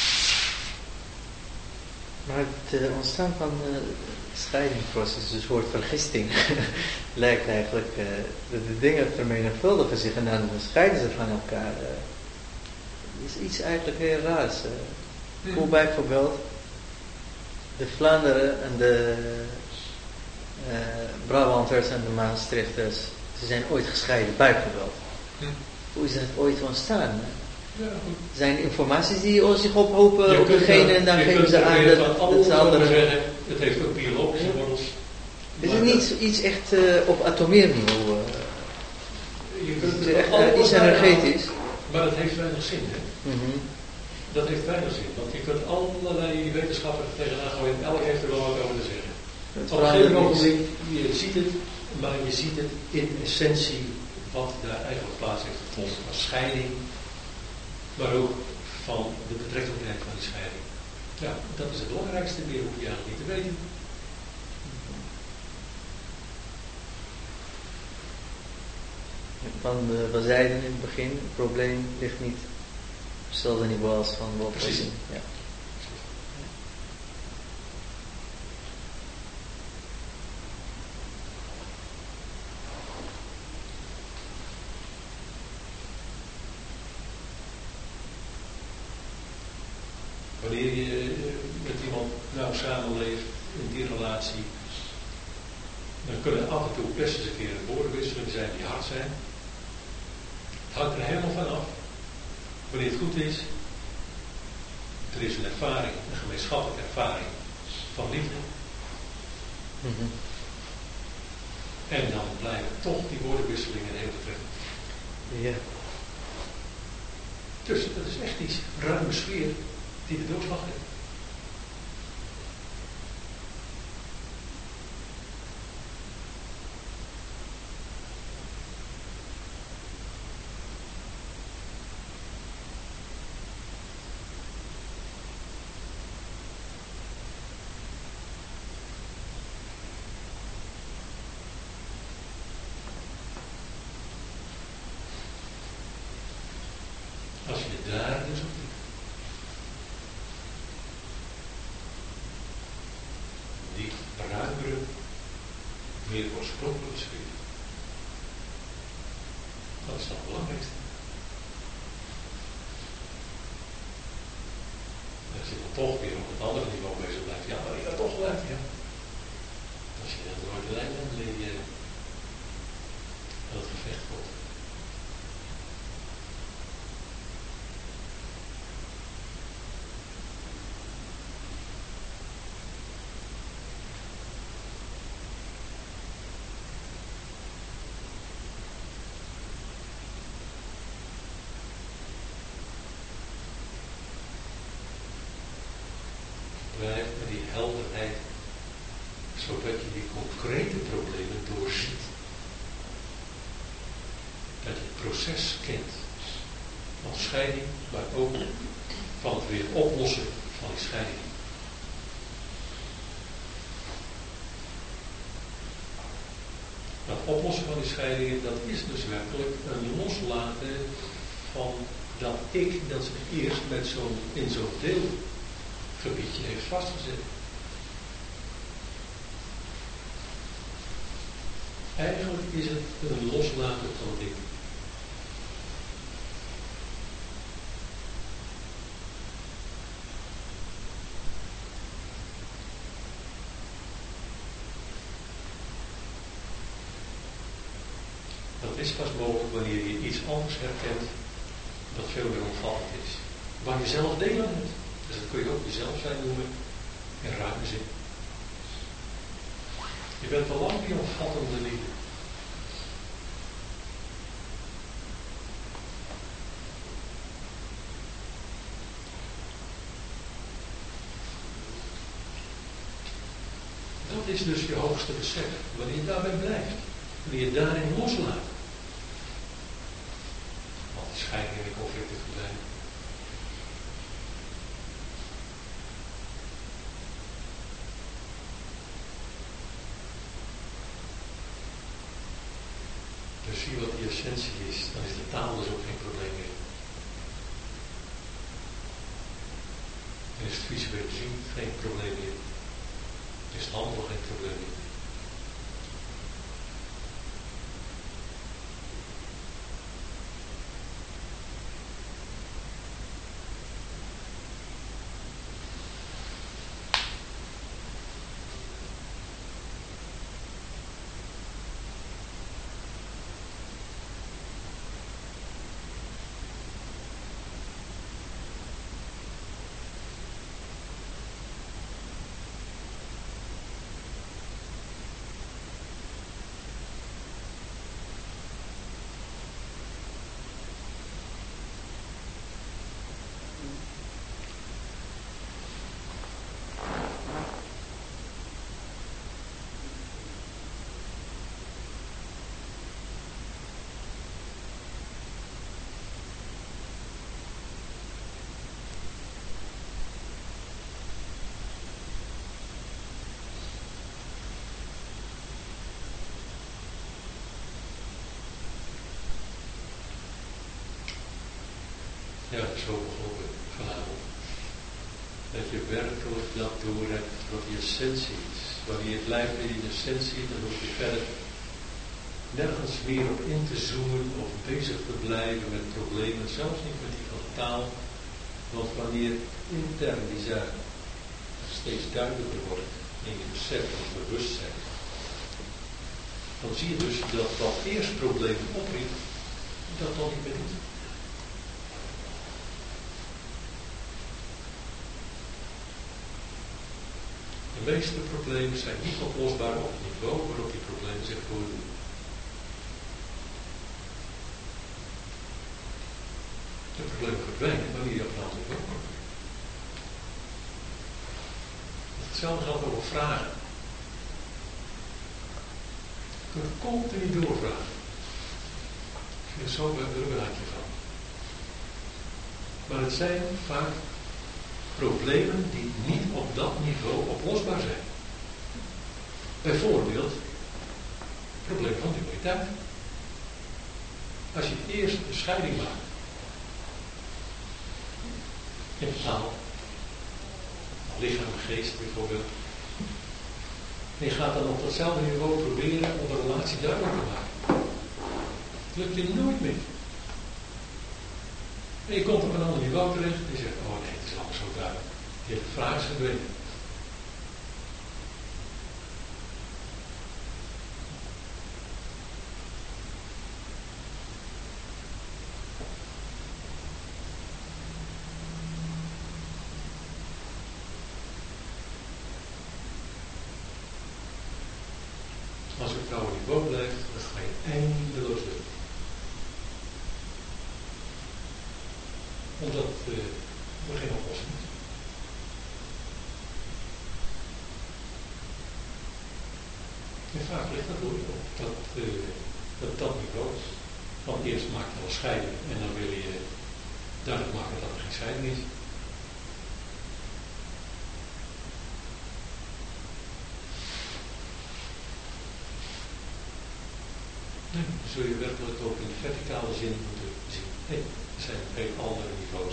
Maar het uh, ontstaan van uh, scheidingsproces, dus het woord vergisting, lijkt eigenlijk uh, dat de dingen vermenigvuldigen zich en dan scheiden ze van elkaar. Uh, is iets eigenlijk heel raars. Uh. Hmm. Hoe bijvoorbeeld de Vlaanderen en de uh, Brabanters en de Maastrichters, ze zijn ooit gescheiden, bijvoorbeeld. Hmm. Hoe is dat ooit ontstaan? Ja, zijn informaties die zich ophopen op degene en dan geven ze aan dat het andere. Zeggen, het heeft ook biologische wortels. Is het niet iets echt uh, op atomeerniveau? Uh, je kunt het echt uh, iets energetisch? Maar dat heeft weinig zin, hè? Mm-hmm. Dat heeft weinig zin, want je kunt allerlei wetenschappen tegenaan gooien en elk heeft er wel wat over te zeggen. Het op een gegeven moment, je ziet het, maar je ziet het in essentie wat daar eigenlijk plaats heeft gevonden van scheiding. Maar ook van de betrekkelijkheid van die scheiding. Ja, dat is het belangrijkste, meer hoef je eigenlijk niet te weten. Van de, we zeiden in het begin, het probleem ligt niet op hetzelfde niveau als van de oplossing. Ja. Wanneer je met iemand nou samenleeft in die relatie, dan kunnen af en toe best eens een keer woordenwisselingen zijn die hard zijn. Het hangt er helemaal van af. Wanneer het goed is, er is een ervaring, een gemeenschappelijke ervaring van liefde. Mm-hmm. En dan blijven toch die woordenwisselingen heel betreffend. Ja. Dus dat is echt iets ruime sfeer die de doorslag heeft. Als je daar dus op die ruimere, meer oorspronkelijke sfeer. Dat is het belangrijkste. Als je dan toch weer op het andere niveau bezig blijft, ja, maar ik ga toch blijven, ja. Als je dan nooit de lijn aan het leven. zodat je die concrete problemen doorziet. Dat je het proces kent van scheiding, maar ook van het weer oplossen van die scheiding. Dat oplossen van die scheidingen, dat is dus werkelijk een loslaten van dat ik dat zich eerst met zo'n, in zo'n deelgebiedje heeft vastgezet. Eigenlijk is het een loslaten van het ik. Dat is pas mogelijk wanneer je iets anders herkent dat veel meer omvattend is. Waar je zelf deel aan hebt. Dus dat kun je ook jezelf zijn noemen in ruime zin. Je bent al lang die omvattende liefde. Dat is dus je hoogste besef. Wanneer je daarbij blijft. Wanneer je daarin loslaat. Want de scheiding en conflicten verdwijnen. Dus zie wat die essentie is, dan is de taal dus ook geen probleem meer. En is het visuele zien geen probleem meer. Is het handel geen probleem meer. Ja, zo begonnen we vanavond. Dat je werkelijk dat door hebt wat die essentie is. Wanneer je blijft in die essentie, dan hoef je verder nergens meer op in te zoomen of bezig te blijven met problemen, zelfs niet met die van taal. Want wanneer intern die zaak steeds duidelijker wordt in je besef of bewustzijn, dan zie je dus dat wat eerst problemen opriep, dat dan niet meer is. De meeste problemen zijn niet oplosbaar op het niveau waarop die problemen zich voordoen. De problemen verdwijnen wanneer je op een ander niveau komt. Hetzelfde geldt over vragen. Je kunt continu doorvragen. Ik vind zo bij een ruggenhaakje van. Maar het zijn vaak problemen die niet op dat niveau oplosbaar zijn. Bijvoorbeeld, het probleem van dualiteit. Als je eerst een scheiding maakt, in taal, lichaam en geest bijvoorbeeld, en je gaat dan op datzelfde niveau proberen om de relatie duidelijk te maken. Het lukt je nooit meer. En je komt op een ander niveau terecht en je zegt, oh nee, het is allemaal zo duidelijk. Je hebt de vraag is verdwenen. Als het oude niveau blijft, dan ga je eindeloos doen. Omdat uh, er geen oplossing is. En vaak ligt dat door op dat, uh, dat, dat niveau is. Want eerst maak je al scheiding en dan wil je duidelijk maken dat er geen scheiding is. Nee, dan zul je werkelijk ook in de verticale zin moeten zien. Nee, er zijn geen andere niveaus.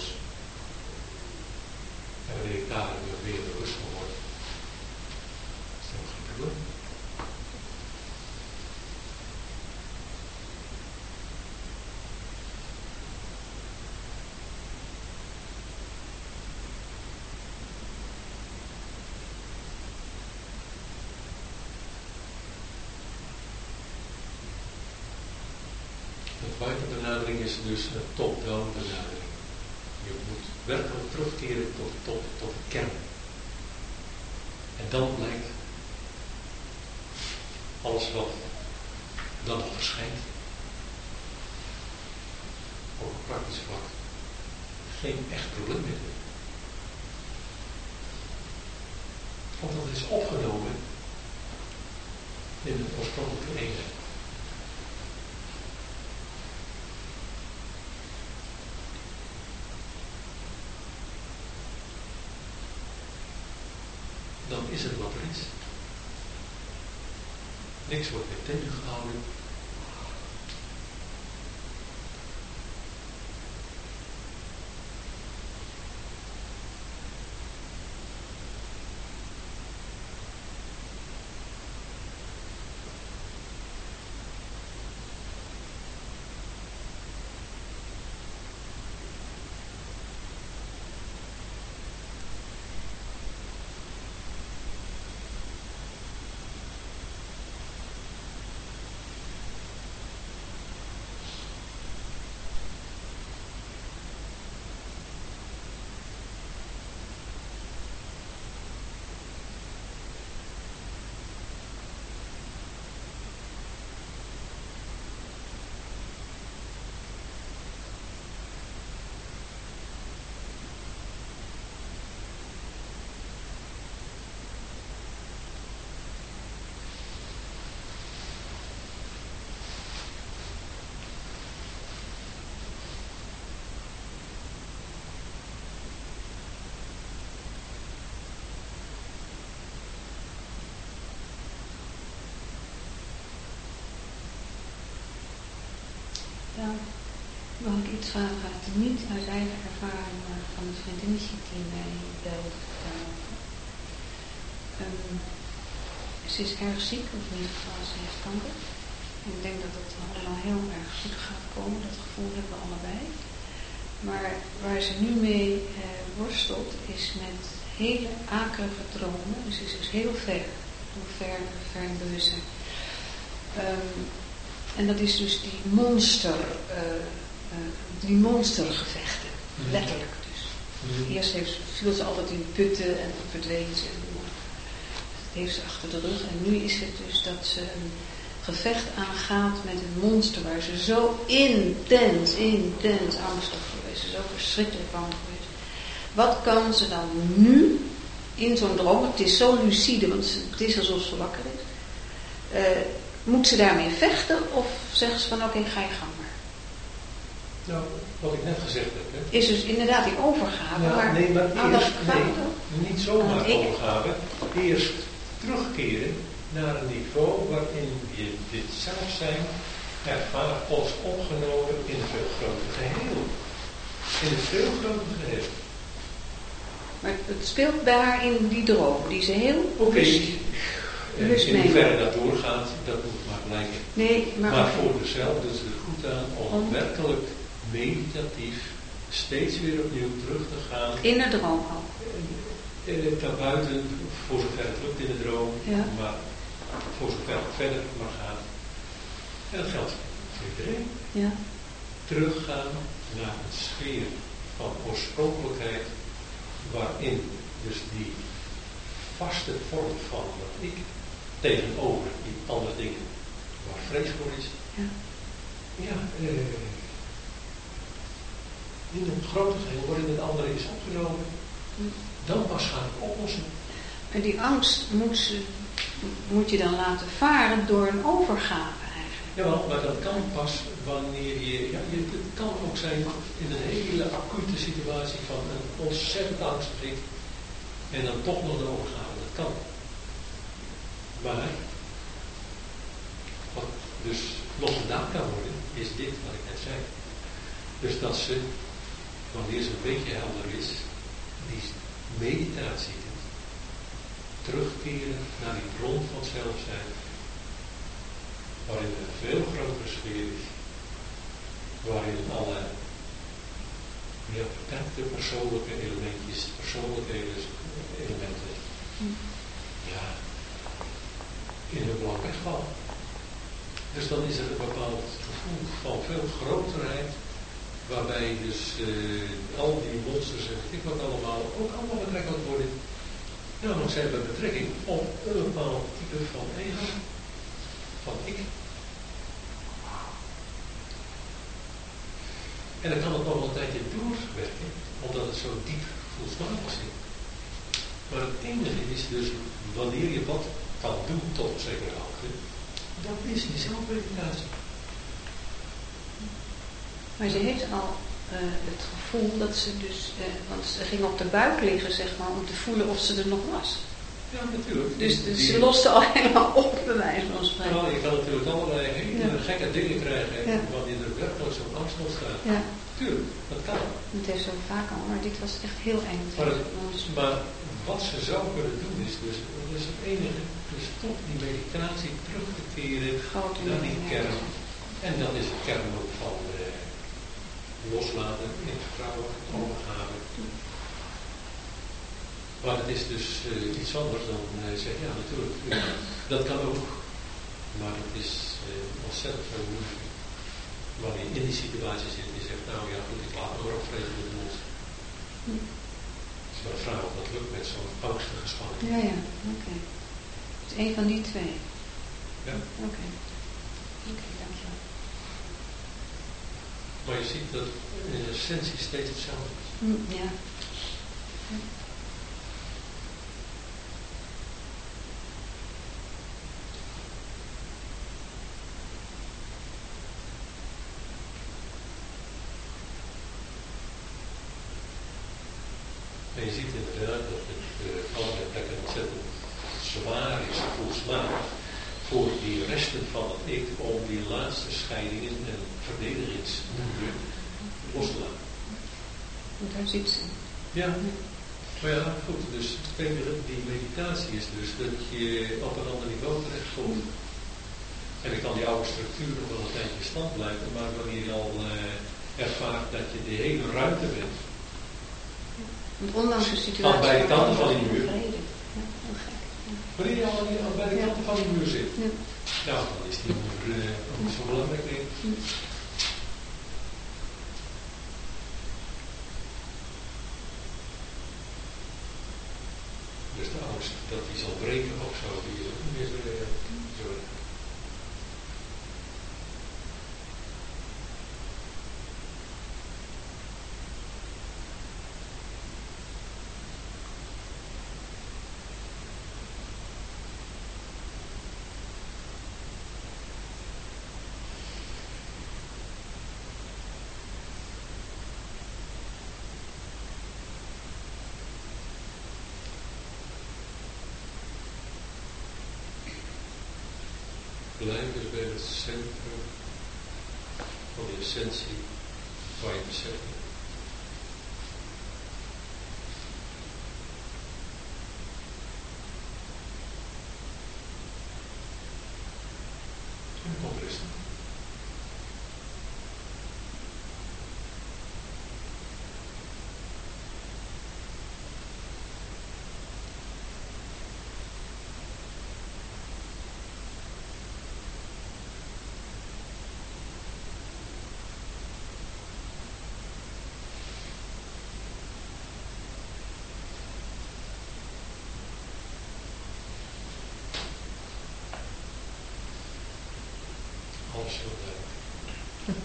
En wanneer ik daar weer bewust van word, is dat helemaal geen probleem. Buitenbenadering is dus een top-down benadering. Je moet werkelijk terugkeren tot, tot, tot de kern. En dan blijkt alles wat dan nog verschijnt, op een praktisch vlak, geen echt probleem meer. Want dat is opgenomen in de oorspronkelijke eenheid. Dan is het wat er is. Niks wordt meer tegengehouden. Ja, mag ik iets vragen uit de niet uit eigen ervaring, maar van een vriendinnetje die mij belde. Um, ze is erg ziek, of in ieder geval ze heeft kanker. En ik denk dat het allemaal heel erg goed gaat komen, dat gevoel hebben we allebei. Maar waar ze nu mee eh, worstelt is met hele akelige dromen. Dus ze is dus heel ver, hoe ver, ver in bewustzijn. Um, En dat is dus die monster, uh, uh, die monstergevechten, mm. letterlijk dus. Mm. Eerst heeft, viel ze altijd in putten en verdween ze. Dat heeft ze achter de rug. En nu is het dus dat ze een gevecht aangaat met een monster waar ze zo intens, intens angstig voor is. Ze is zo verschrikkelijk bang geweest. Wat kan ze dan nu in zo'n droom, het is zo lucide, want het is alsof ze wakker is. Uh, Moet ze daarmee vechten of zegt ze van oké, okay, ga je gang maar? Nou, wat ik net gezegd heb. Hè? Is dus inderdaad die overgave. Ja, maar nee, maar eerst, nee, niet zomaar ik... overgave. Eerst terugkeren naar een niveau waarin je dit zelfzijn ervaart als opgenomen in een veel groter geheel. In een veel groter geheel. Maar het speelt bij haar in die droom, die ze heel Oké. Okay. Bewust in hoeverre dat doorgaat, dat moet maar blijken. Nee, maar maar voor zichzelf doet ze er goed aan om, om werkelijk meditatief steeds weer opnieuw terug te gaan. In de droom al. Daarbuiten, voor zover het lukt in de droom, ja. maar voor zover het verder maar gaat. En dat geldt voor iedereen. Ja. Teruggaan naar een sfeer van oorspronkelijkheid, waarin dus die vaste vorm van wat ik tegenover die andere dingen waar vrees voor is, ja, ja eh, in een groter geheel waarin het andere is opgenomen, hm. dan pas gaan we oplossen. En die angst moet ze moet je dan laten varen door een overgave eigenlijk. Jawel, maar dat kan pas wanneer je, ja, je, het kan ook zijn in een hele acute situatie van een ontzettend angstblik en dan toch nog een overgave, dat kan. Maar, wat dus nog gedaan kan worden, is dit wat ik net zei. Dus dat ze, wanneer ze een beetje helder is, die meditatie doet, terugkeren naar die bron van zelfzijn, waarin een veel grotere sfeer is, waarin alle ja, beperkte persoonlijke elementjes, persoonlijke elementen, ja, in hun belang wegvallen. Dus dan is er een bepaald gevoel van veel groterheid, waarbij dus uh, al die monsters en ik wat allemaal ook allemaal betrekkelijk worden. Nou, dan zijn we betrekking op een bepaald type van ego, van ik. En dan kan het nog wel een tijdje doorwerken, omdat het zo diep gevoelsmatig zit. Maar het enige is dus, wanneer je wat kan doen tot op zekere hoogte, dat is die zelfmeditatie. Maar ze heeft al uh, het gevoel dat ze dus, uh, want ze ging op de buik liggen zeg maar, om te voelen of ze er nog was. Ja, natuurlijk. Dus, dus die, ze loste al helemaal op, bij wijze van spreken. Nou, je kan natuurlijk allerlei hele ja. gekke dingen krijgen, ja. wanneer er werkelijk zo'n angst ontstaat. Ja. Tuurlijk, dat kan. Het heeft zo vaak al, maar dit was echt heel eng. Maar, het, maar wat ze zou kunnen doen is dus, dat is het enige, dus tot die meditatie terug te keren naar die kern. En dan is de kern ook van eh, loslaten, in vertrouwen, overgave. Maar het is dus uh, iets anders dan uh, zeggen, ja natuurlijk, uh, dat kan ook. Maar het is uh, ontzettend veel moeilijk. Wanneer je in die situatie zit en je zegt, nou ja goed, ik laat me maar opvreten met de mond. Hm. Het is maar de vraag of dat lukt met zo'n angstige spanning. Ja, ja, oké. Okay. Het is een van die twee. Ja. Oké. Okay. Oké, okay, dankjewel. Maar je ziet dat in essentie steeds hetzelfde is. Hm, ja. ja. En je ziet inderdaad dat het uh, allerlei plekken ontzettend zwaar is, gevoelsmatig, voor die resten van het ik, om die laatste scheidingen en verdedigingsmoeder los te laten. Want daar zit ze. Ja, maar ja, goed, dus die meditatie is dus dat je op een ander niveau terechtkomt. En dan kan die oude structuur nog wel een tijdje in stand blijven, maar wanneer je al uh, ervaart dat je de hele ruimte bent, want ondanks de situatie... Al bij de kanten van die muur. Ja, heel gek. Ja. Wanneer je al, al bij de kanten ja. van die muur zit. Ja, ja dan is die muur uh, ook niet zo belangrijk meer. Ja. Dus de angst dat die zal breken of zo, die is ook niet meer zo. Uh, zo. Blijf dus bij het centrum van de essentie van je besef. En dan komt rusten. Alles zo duidelijk.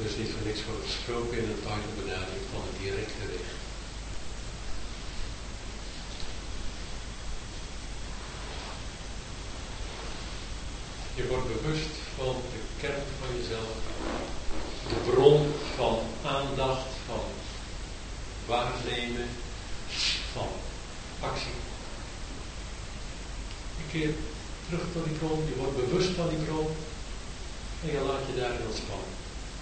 dus niet voor niks wordt gesproken in het buitenbenadering van de directe weg. Je wordt bewust van de kern van jezelf, de bron van aandacht, van waarnemen, van actie. Je keert terug tot die bron, je wordt bewust van die bron en je laat je daarin ontspannen.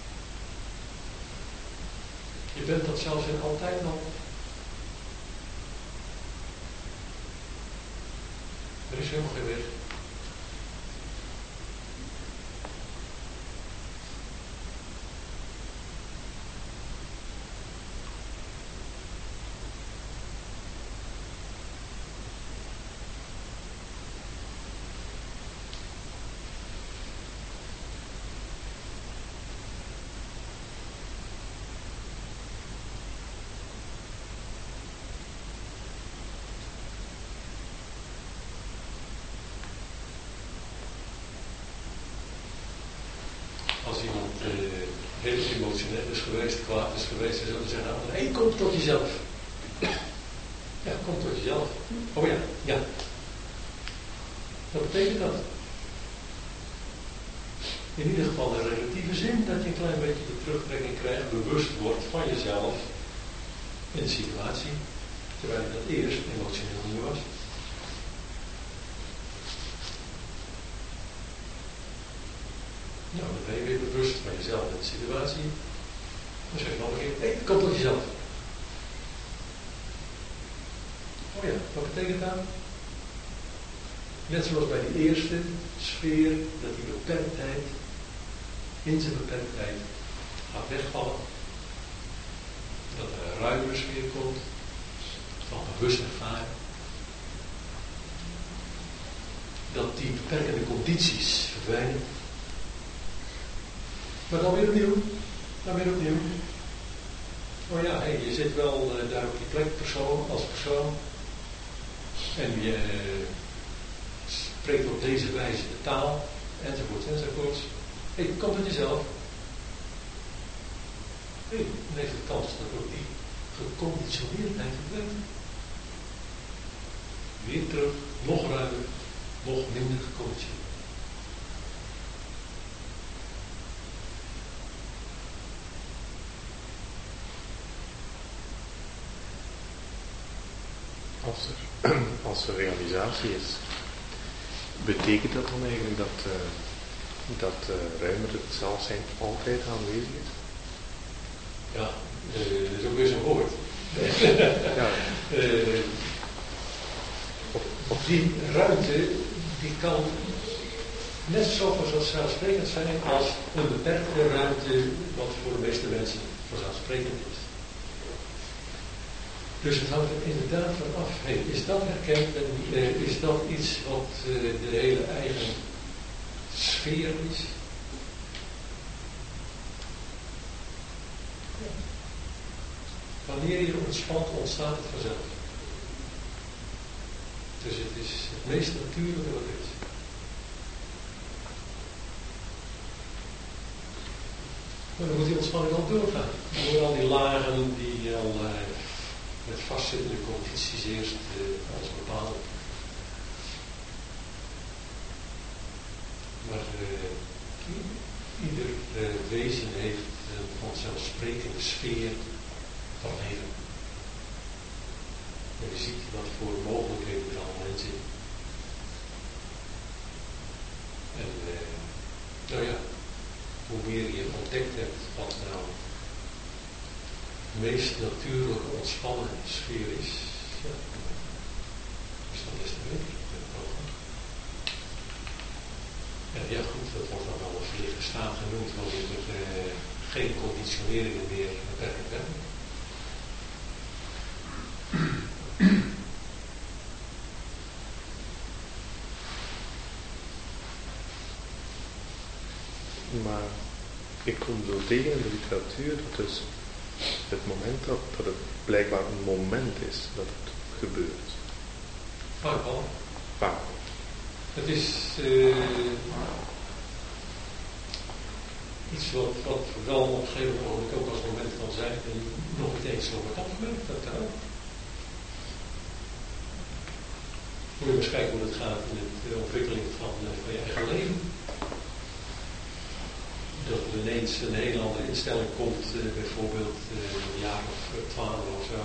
Je bent dat zelfs in altijd al. Er is helemaal geen weg. Als iemand uh, heel emotioneel is geweest, kwaad is geweest, dan zullen we zeggen, hé, hey, kom tot jezelf. Ja, kom tot jezelf. Oh ja, ja. Wat betekent dat? In ieder geval in relatieve zin, dat je een klein beetje de terugtrekking krijgt, bewust wordt van jezelf in de situatie, terwijl je dat eerst emotioneel niet was. Nou, dan ben je weer bewust van jezelf in de situatie. Dan zeg je nog een keer, hé, hey, kom tot jezelf. Oh ja, wat betekent dat? Net zoals bij die eerste sfeer, dat die beperktheid, in zijn beperktheid, gaat wegvallen. Dat er een ruimere sfeer komt, van bewust ervaren. Dat die beperkende condities verdwijnen. Maar dan weer opnieuw. Dan weer opnieuw. Oh ja, hey, je zit wel uh, daar op die plek persoon, als persoon. En je uh, spreekt op deze wijze de taal. Enzovoorts, enzovoorts. Hé, hey, kom tot jezelf. Hé, hey, dan heeft de kans dat ook die geconditioneerdheid verdwijnt. Weer terug, nog ruimer, nog minder geconditioneerd. Als er, als er realisatie is, betekent dat dan eigenlijk dat, uh, dat uh, ruimere zelfzijn altijd aanwezig is? Ja, uh, dat is ook weer zo'n woord. ja. uh, op, op die ruimte, die kan net zo vanzelfsprekend zijn als een beperkte ruimte, wat voor de meeste mensen vanzelfsprekend is. Dus het hangt er inderdaad van af. Hey, is dat herkend en uh, is dat iets wat uh, de hele eigen sfeer is? Ja. Wanneer je ontspant, ontstaat het vanzelf. Dus het is het meest natuurlijke wat er is. Maar dan moet die ontspanning al doorgaan. Door al die lagen die al... Uh, met vastzittende condities eerst uh, als bepalen. Maar uh, ieder uh, wezen heeft een vanzelfsprekende sfeer van leven. En je ziet wat voor mogelijkheden er allemaal in zitten. En uh, nou ja, hoe meer je ontdekt hebt wat nou de meest natuurlijke ontspannen sfeer is, ja, is dat des te beter. En ja goed, dat wordt dan wel een verlichte staat genoemd, wanneer er uh, geen conditioneringen meer beperkt werden. Maar ik kom zo tegen in de literatuur dat dus het moment dat, dat het blijkbaar een moment is dat het gebeurt. Vaak wel. Vaak. Het is... Uh, iets wat, wat wel op een gegeven moment ook als moment kan zijn en nog niet eens zo wordt afgewerkt, dat kan ook. Moet je eens kijken hoe het gaat in de ontwikkeling van, van je eigen leven. Dat er ineens een hele andere instelling komt, uh, bijvoorbeeld uh, een jaar of twaalf of zo.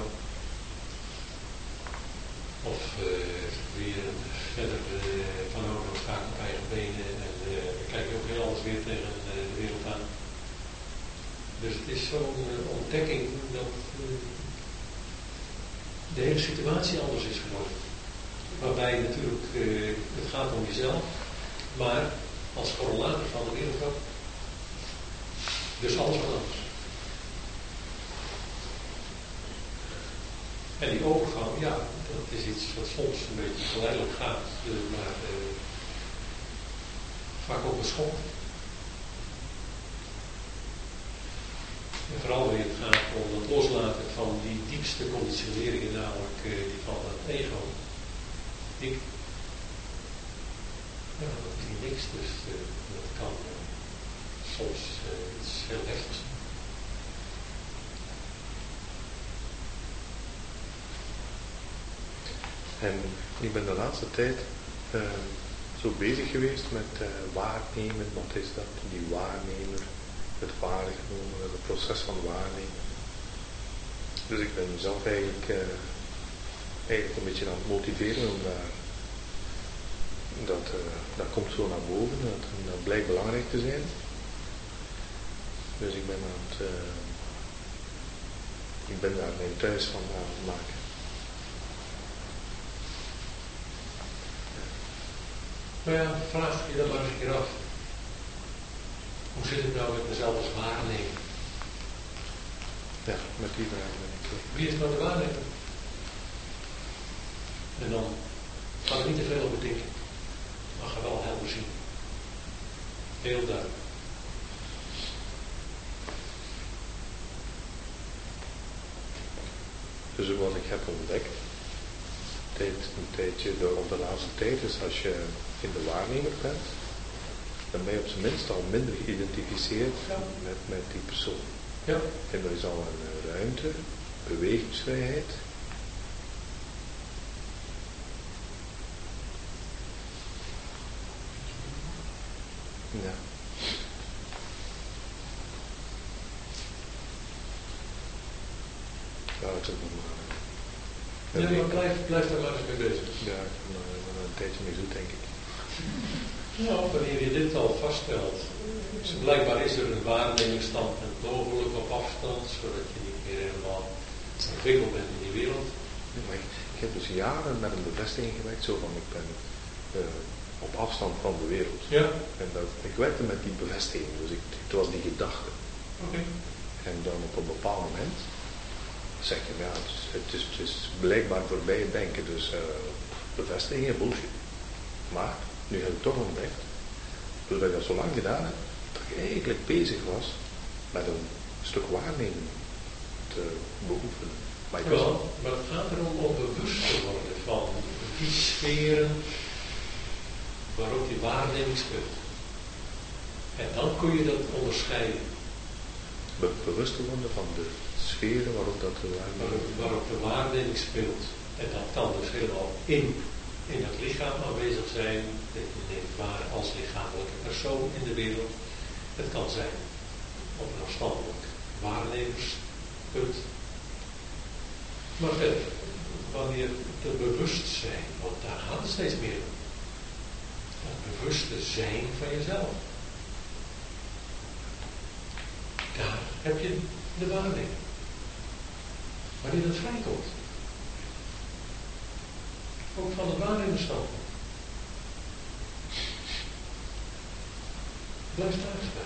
Of uh, weer verder uh, van over dan sta ik op eigen benen en uh, dan kijk je ook heel anders weer tegen uh, de wereld aan. Dus het is zo'n uh, ontdekking dat uh, de hele situatie anders is geworden. Waarbij natuurlijk, uh, het gaat om jezelf, maar als correlator van de wereld ook. Dus alles wat anders. En die overgang, ja, dat is iets wat soms een beetje geleidelijk gaat, uh, maar uh, vaak ook een schok. En vooral wanneer het gaat om het loslaten van die diepste conditioneringen, namelijk uh, die van het ego. Ik. Ja, dat is niks, dus uh, dat kan uh, soms uh, iets heel heftigs zijn. En ik ben de laatste tijd uh, zo bezig geweest met uh, waarnemen. Wat is dat? Die waarnemer, het waargenomen, het proces van waarnemen. Dus ik ben mezelf eigenlijk, uh, eigenlijk een beetje aan het motiveren om daar, dat, uh, dat komt zo naar boven, dat, dat blijkt belangrijk te zijn. Dus ik ben aan het, uh, ik ben daar mijn thuis van aan het maken. Maar ja, vraag je dat maar eens een keer af. Hoe zit het nou met mezelf als waarnemer? Ja, met die waarnemer. Wie is nou de waarnemer? En dan ga er niet te veel over denken. Maar ga wel helder zien. Heel duidelijk. Dus wat ik heb ontdekt, tijd, een tijdje door op de laatste tijd, is als je in de waarnemer bent, dan ben je op zijn minst al minder geïdentificeerd ja. met, met die persoon. Ja. En er is al een ruimte, bewegingsvrijheid. Ja. Ja, het is ook nog maar. Ja, maar blijf, blijf daar maar eens mee bezig. Ja, ik ben er een tijdje mee zoet, denk ik. Ja, wanneer je dit al vaststelt, dus blijkbaar is er een waarnemingsstandpunt mogelijk op afstand, zodat je niet meer helemaal ontwikkeld bent in die wereld. Ja, maar ik, ik heb dus jaren met een bevestiging gewerkt, zo van ik ben uh, op afstand van de wereld. Ja. En dat, ik werkte met die bevestiging, dus ik, het was die gedachte. Oké. Okay. En dan op een bepaald moment zeg je, ja, het is, het is, het is blijkbaar voorbij het denken, dus uh, bevestigingen, bullshit. Maar, nu heb ik toch ontdekt, doordat ik dat zo lang gedaan heb, dat ik eigenlijk bezig was met een stuk waarneming te beoefenen. Maar, ik Wel, was... maar het gaat erom om bewust te worden van die sferen waarop die waarneming speelt. En dan kun je dat onderscheiden. Be- bewust te worden van de sferen waarop dat de waarneming... Waarop, waarop de waarneming speelt. En dat kan dus helemaal in, in het lichaam aanwezig zijn. Dat je neemt waar als lichamelijke persoon in de wereld. Het kan zijn op een afstandelijk waarnemerspunt. Maar verder, wanneer te bewustzijn, want daar gaat het steeds meer om. Het bewuste zijn van jezelf. Daar heb je de waarneming. Wanneer dat vrijkomt. Ook van het waarnemerstandpunt. Blijf thuis bij.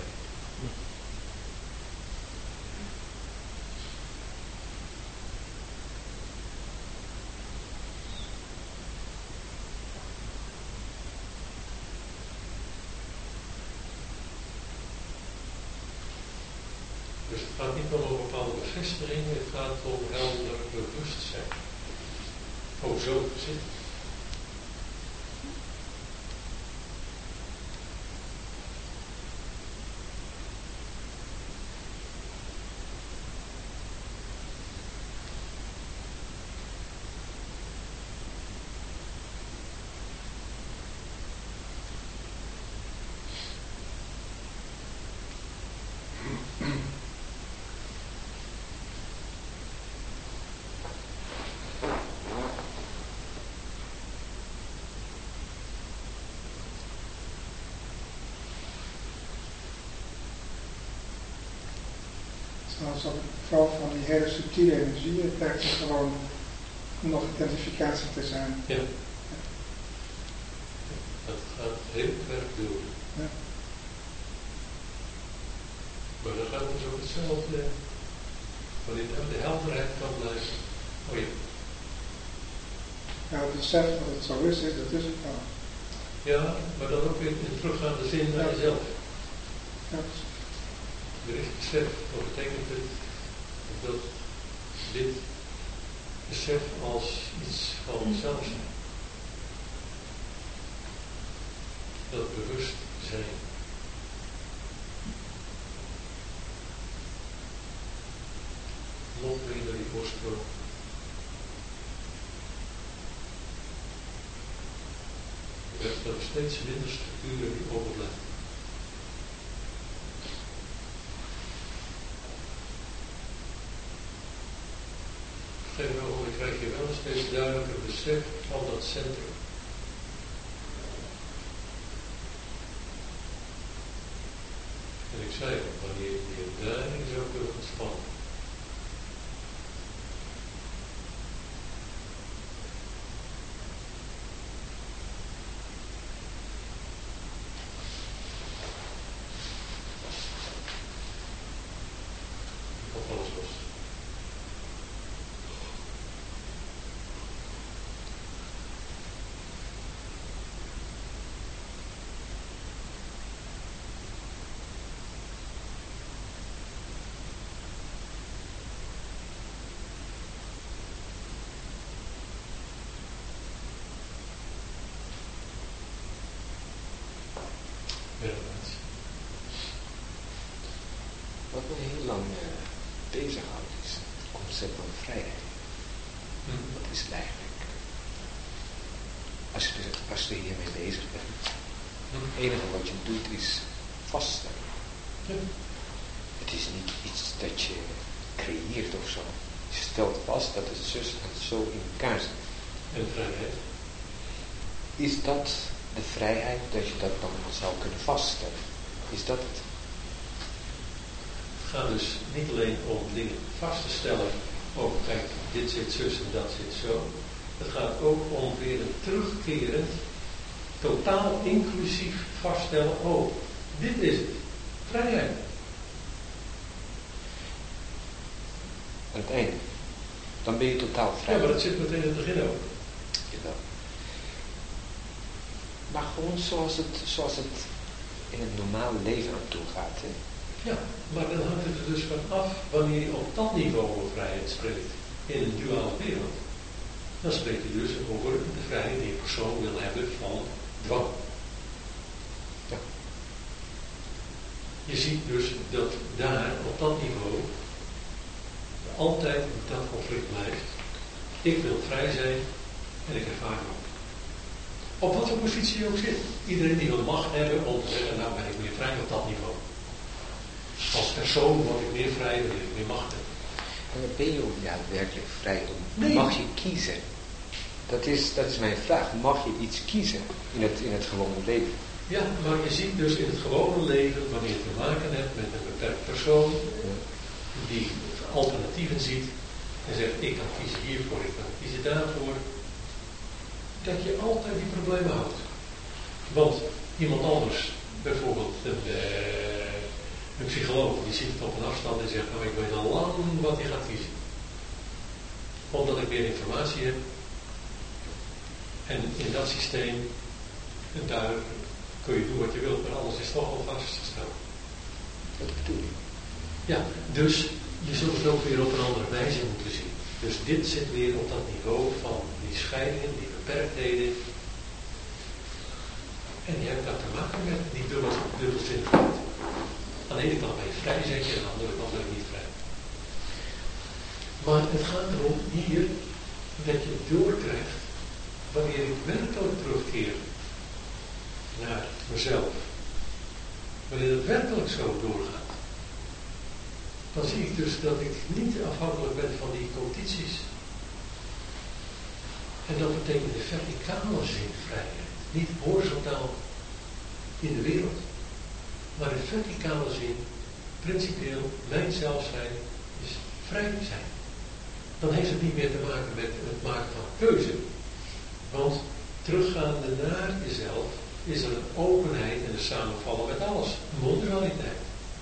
Dus het gaat niet om een bepaalde bevestiging, het gaat om helder bewustzijn. Oh, zo zit het. Als op het geval van die hele subtiele energie, het blijkt er gewoon nog identificatie te zijn. Ja. Dat gaat heel erg door. Ja. Maar dan gaat het dus ook hetzelfde. Wanneer de helderheid kan blijven. Oh ja. Ja, het besef dat het zo is, is dat is het wel. Ja, maar dan ook weer in teruggaande zin naar Ja. jezelf. Ja. Er is besef, wat betekent het? Dat dit besef als iets van zelf zijn. Dat bewustzijn. Nog weer naar die oorsprong. Er werd nog steeds minder structuren die overblijven. Op een gegeven moment krijg je wel een steeds duidelijker besef van dat centrum. En ik zei al, wanneer je daarin zou kunnen ontspannen. Of alles los. Werkplaats. Wat me heel lang uh, bezighoudt is het concept van vrijheid. Hm. Wat is het eigenlijk? Als je, dus, als je hiermee bezig bent, Hm. het enige wat je doet is vaststellen. Ja. Het is niet iets dat je creëert of zo. Je stelt vast dat het zus en zo in elkaar zit. En vrijheid. Is dat de vrijheid dat je dat dan zou kunnen vaststellen? Is dat het? Het gaat dus niet alleen om dingen vast te stellen. Oh, kijk, dit zit zus en dat zit zo. Het gaat ook om weer een terugkerend, totaal inclusief vaststellen. Oh, dit is het. Vrijheid. Aan het einde. Dan ben je totaal vrij. Ja, maar dat zit meteen in het begin ook. Jawel. Maar gewoon zoals het, zoals het in het normale leven aan toe gaat. Hè? Ja, maar dan hangt het er dus van af wanneer je op dat niveau over vrijheid spreekt in een duale wereld. Dan spreek je dus over de vrijheid die een persoon wil hebben van dwang. Ja. Je ziet dus dat daar op dat niveau altijd dat conflict blijft. Ik wil vrij zijn en ik ervaar ook. Op wat voor positie je ook zit. Iedereen die wil macht hebben om te zeggen, nou ben ik meer vrij op dat niveau. Als persoon word ik meer vrij wanneer ik meer macht heb. En dan ben je ook daadwerkelijk vrij om. Nee. Mag je kiezen? Dat is, dat is mijn vraag. Mag je iets kiezen in het, in het gewone leven? Ja, maar je ziet dus in het gewone leven, wanneer je te maken hebt met een beperkt persoon, die alternatieven ziet en zegt, ik kan kiezen hiervoor, ik kan kiezen daarvoor, dat je altijd die problemen houdt. Want iemand anders, bijvoorbeeld een, uh, een psycholoog, die ziet het op een afstand en zegt, nou ik weet al lang wat hij gaat kiezen. Omdat ik meer informatie heb. En in dat systeem, en daar kun je doen wat je wilt, maar alles is toch al vastgesteld. Dat bedoel ik. Ja, dus je zult het ook weer op een andere wijze moeten zien. Dus dit zit weer op dat niveau van die scheidingen, die beperktheden. En je hebt dat te maken met die dubbel, dubbelzinnigheid. Aan de ene kant ben je vrij, zeg je, aan de andere kant ben je niet vrij. Maar het gaat erom hier dat je doorkrijgt wanneer ik werkelijk terugkeer naar mezelf. Wanneer het werkelijk zo doorgaat. Dan zie ik dus dat ik niet afhankelijk ben van die condities. En dat betekent de verticale zin vrijheid. Niet horizontaal in de wereld. Maar in verticale zin principieel, mijn zelfzijn is vrij zijn. Dan heeft het niet meer te maken met het maken van keuze. Want teruggaande naar jezelf is er een openheid en een samenvallen met alles. Een non-dualiteit.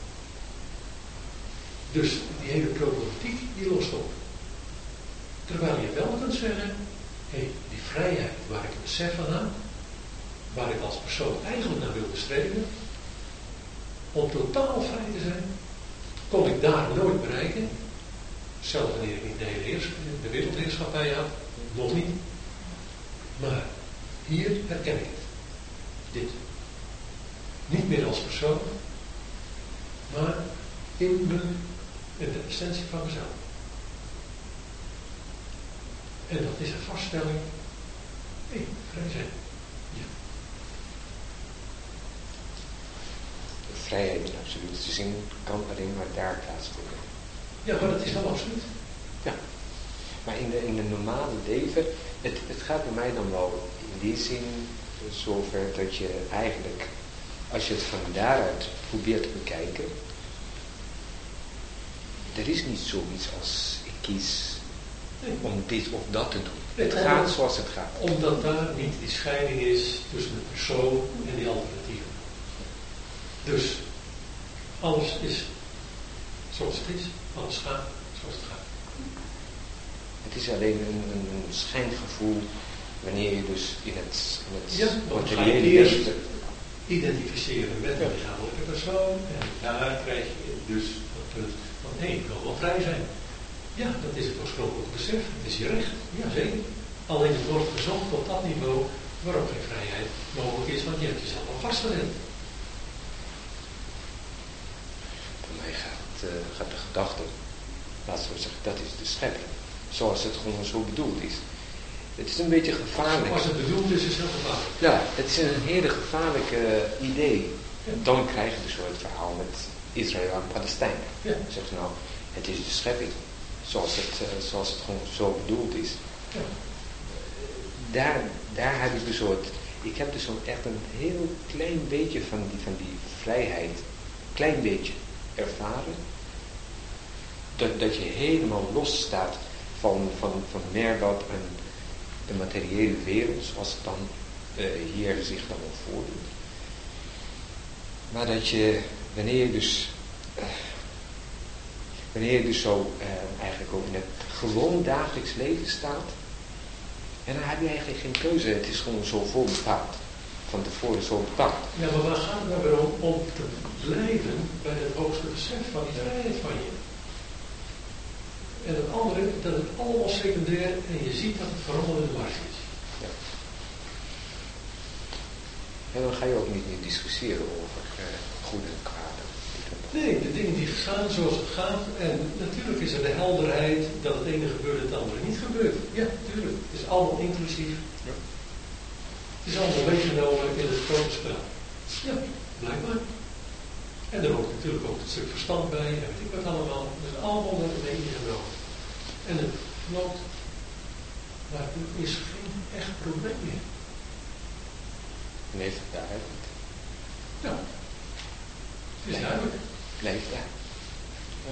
Dus die hele problematiek die lost op. Terwijl je wel kunt zeggen, hé, hey, die vrijheid waar ik een besef van heb, waar ik als persoon eigenlijk naar wil bestreven, om totaal vrij te zijn, kon ik daar nooit bereiken. Zelfs wanneer ik niet de hele heers, de wereldheerschappij had, nog niet. Maar hier herken ik het. Dit. Niet meer als persoon, maar in, mijn, in de essentie van mezelf. En dat is een vaststelling. Hé, hey, vrij zijn. Ja. Vrijheid in absolute zin kan alleen maar daar plaatsvinden. Ja, maar dat is wel absoluut. Ja. Maar in de, in de normale leven, het, het gaat bij mij dan wel in die zin zover dat je eigenlijk, als je het van daaruit probeert te bekijken, er is niet zoiets als ik kies om dit of dat te doen. Het gaat zoals het gaat. Omdat daar niet die scheiding is tussen de persoon en die alternatieven. Dus alles is zoals het is, alles gaat zoals het gaat. Het is alleen een, een, een schijngevoel wanneer je dus in het, in het ja, materiële eerst identificeren met een lichamelijke persoon en daar krijg je dus dat punt van hé, ik wil wel vrij zijn. Ja, dat is het oorspronkelijke besef, het is je recht, ja zeker. Alleen het wordt gezocht op dat niveau waarop geen vrijheid mogelijk is, want je hebt jezelf al vastgelegd. Voor mij gaat, uh, gaat de gedachte, laten we zeggen, dat is de schepping. Zoals het gewoon zo bedoeld is. Het is een beetje gevaarlijk. Als het bedoeld is, is het heel gevaarlijk. Ja, het is een hele gevaarlijke uh, idee. Ja. Dan krijg je dus het verhaal met Israël en Palestijn. Ja. Zeg je nou, het is de schepping. Zoals het, uh, zoals het gewoon zo bedoeld is. Ja. Daar, daar heb ik dus zo het, ik heb dus zo echt een heel klein beetje van die, van die vrijheid, klein beetje ervaren. Dat, dat je helemaal los staat van, van, van meer dat een, de materiële wereld, zoals het dan uh, hier zich dan wel voordoet. Maar dat je, wanneer je dus, uh, wanneer je dus zo uh, eigenlijk ook in het gewoon dagelijks leven staat, en dan heb je eigenlijk geen keuze, het is gewoon zo vol bepaald. Van tevoren zo bepaald. Ja, maar waar gaat het nou weer om, om te blijven bij het hoogste besef van die vrijheid van je? En het andere, dat het allemaal secundair en je ziet dat het vooral in de markt is. Ja. En dan ga je ook niet meer discussiëren over uh, goed en kwaad. Nee, de dingen die gaan zoals het gaat. En natuurlijk is er de helderheid dat het ene gebeurt en het andere niet gebeurt. Ja, natuurlijk. Het is allemaal inclusief. Ja. Het is allemaal meegenomen in het grote spel. Ja, blijkbaar. En er hoort natuurlijk ook een stuk verstand bij en weet ik wat allemaal. Het is allemaal met meegenomen. En het loopt, maar er is geen echt probleem meer. Nee, duidelijk. Ja, het is duidelijk. Blijf daar. Ja.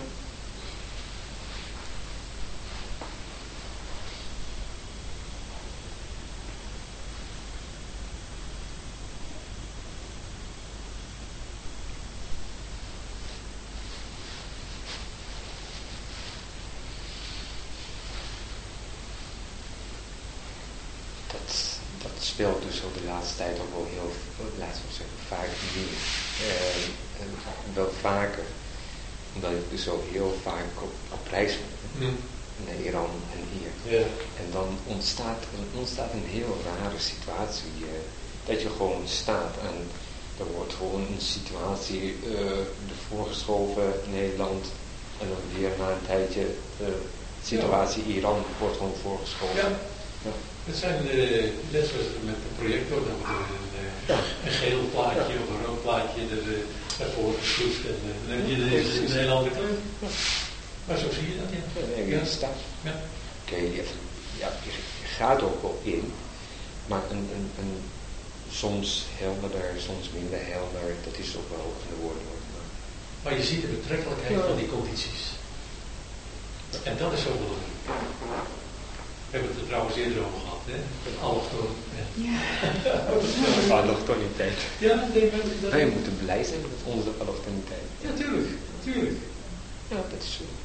speelt dus op de laatste tijd ook wel heel, laten we zeggen, vaak meer. Uh, en wel vaker, omdat ik dus zo heel vaak op, op reis ben. Mm. Naar Iran en hier. Yeah. En dan ontstaat, ontstaat een heel rare situatie. Uh, dat je gewoon staat en er wordt gewoon een situatie uh, ervoor geschoven, Nederland. En dan weer na een tijdje de situatie ja. Iran wordt gewoon voorgeschoven. Ja. Ja. Het zijn uh, net zoals met de projector, dan wordt een, uh, ja. een geel plaatje ja. of een rood plaatje er, uh, ervoor gesloest en uh, dan heb je de, de, de hele andere kleur. Ja. Maar zo zie je dat, ja. Ja, ja. staat. Ja. Oké, okay, ja, je, je gaat ook wel in, maar een, een, een soms helderder, soms minder helder, dat is ook wel in de woorden. Maar Maar je ziet de betrekkelijkheid van die condities. En dat is zo belangrijk. We hebben het er trouwens eerder over gehad, hè? Een allochtoon. Ja. Allochtoniteit. Ja, nee, maar dat... Wij moeten blij zijn met onze allochtoniteit. Ja, tuurlijk, tuurlijk. Ja, dat is zo.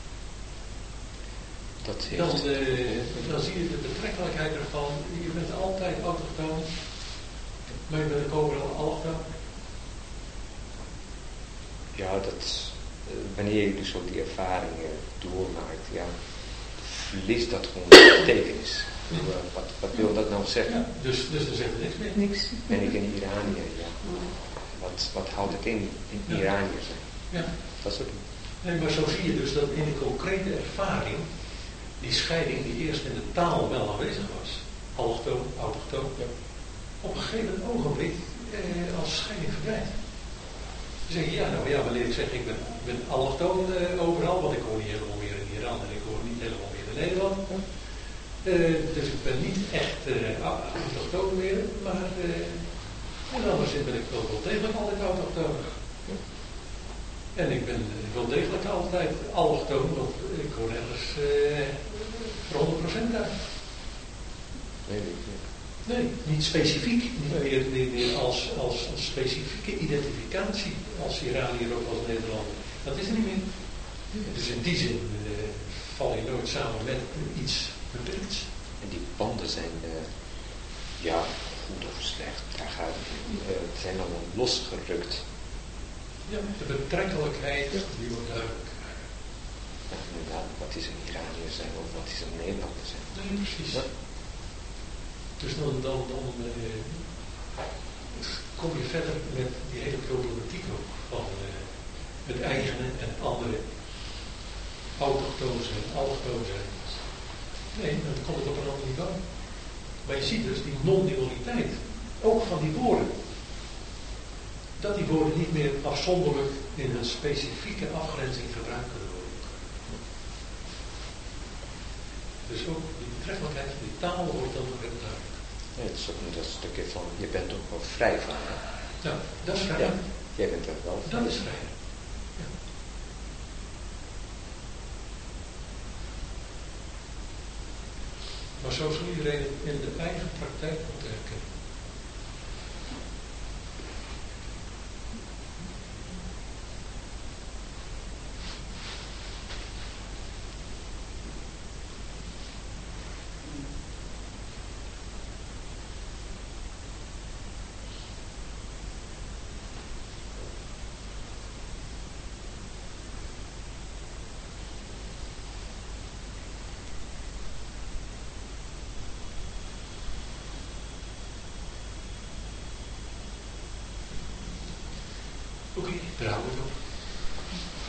Dat heeft... Dan, uh, dan zie je de betrekkelijkheid ervan. Je bent altijd autochtoon, maar je bent ook overal allochtoon. Ja, dat, uh, wanneer je dus ook die ervaringen doormaakt, ja, verliest dat gewoon de betekenis. Ja. Uh, wat, wat wil dat nou zeggen? Ja, dus, dus er zegt niks meer. Niks. Ben ik een Iranier? Ja. Wat, wat houdt het in, in Ja. Iranier zijn? Ja. Dat soort dingen. Nee, maar zo zie je dus dat in de concrete ervaring die scheiding die eerst in de taal wel aanwezig was, allochtoon, autochtoon, ja, op een gegeven ogenblik eh, als scheiding verdwijnt. Dan zeg je, ja, nou ja, wanneer ik zeg ik ben, ik ben allochtoon eh, overal, want ik woon niet helemaal meer in Iran en ik woon niet helemaal meer in Nederland. Uh, dus ik ben niet echt uh, autochtoon meer, maar uh, in andere zin ben ik wel, wel degelijk altijd autochtoon. En ik ben wel degelijk altijd allochtoon, want ik hoor ergens uh, voor honderd procent uit. Nee, nee, nee. Nee, niet specifiek, niet meer, meer, meer als, als, als specifieke identificatie als Iranier of als Nederlander. Dat is er niet meer. Dus in die zin uh, val je nooit samen met iets beperkts. En die banden zijn, uh, ja, goed of slecht, daar gaat het uh, zijn allemaal losgerukt. Ja, de betrekkelijkheid, die wordt duidelijk. Ja, inderdaad, wat is een Iranier zijn of wat is een Nederlander zijn? Nee, precies. Ja. Dus dan, dan, dan uh, kom je verder met die hele problematiek ook van uh, het eigene en het andere. Autochtoon zijn, allochtoon zijn. Nee, dan komt het op een ander niveau. Maar je ziet dus die non-dualiteit, ook van die woorden. Dat die woorden niet meer afzonderlijk in een specifieke afgrenzing gebruikt kunnen worden. Dus ook die betrekkelijkheid van die taal wordt dan nog heel duidelijk. Ja, het is ook een dat stukje van, je bent ook wel vrij van. Hè? Ja, dat is vrij. Ja, jij bent er wel vrij. Dat is vrij. Ja. Maar zo zal iedereen in de eigen praktijk moeten herkennen. Oké, okay, daar houden we het op.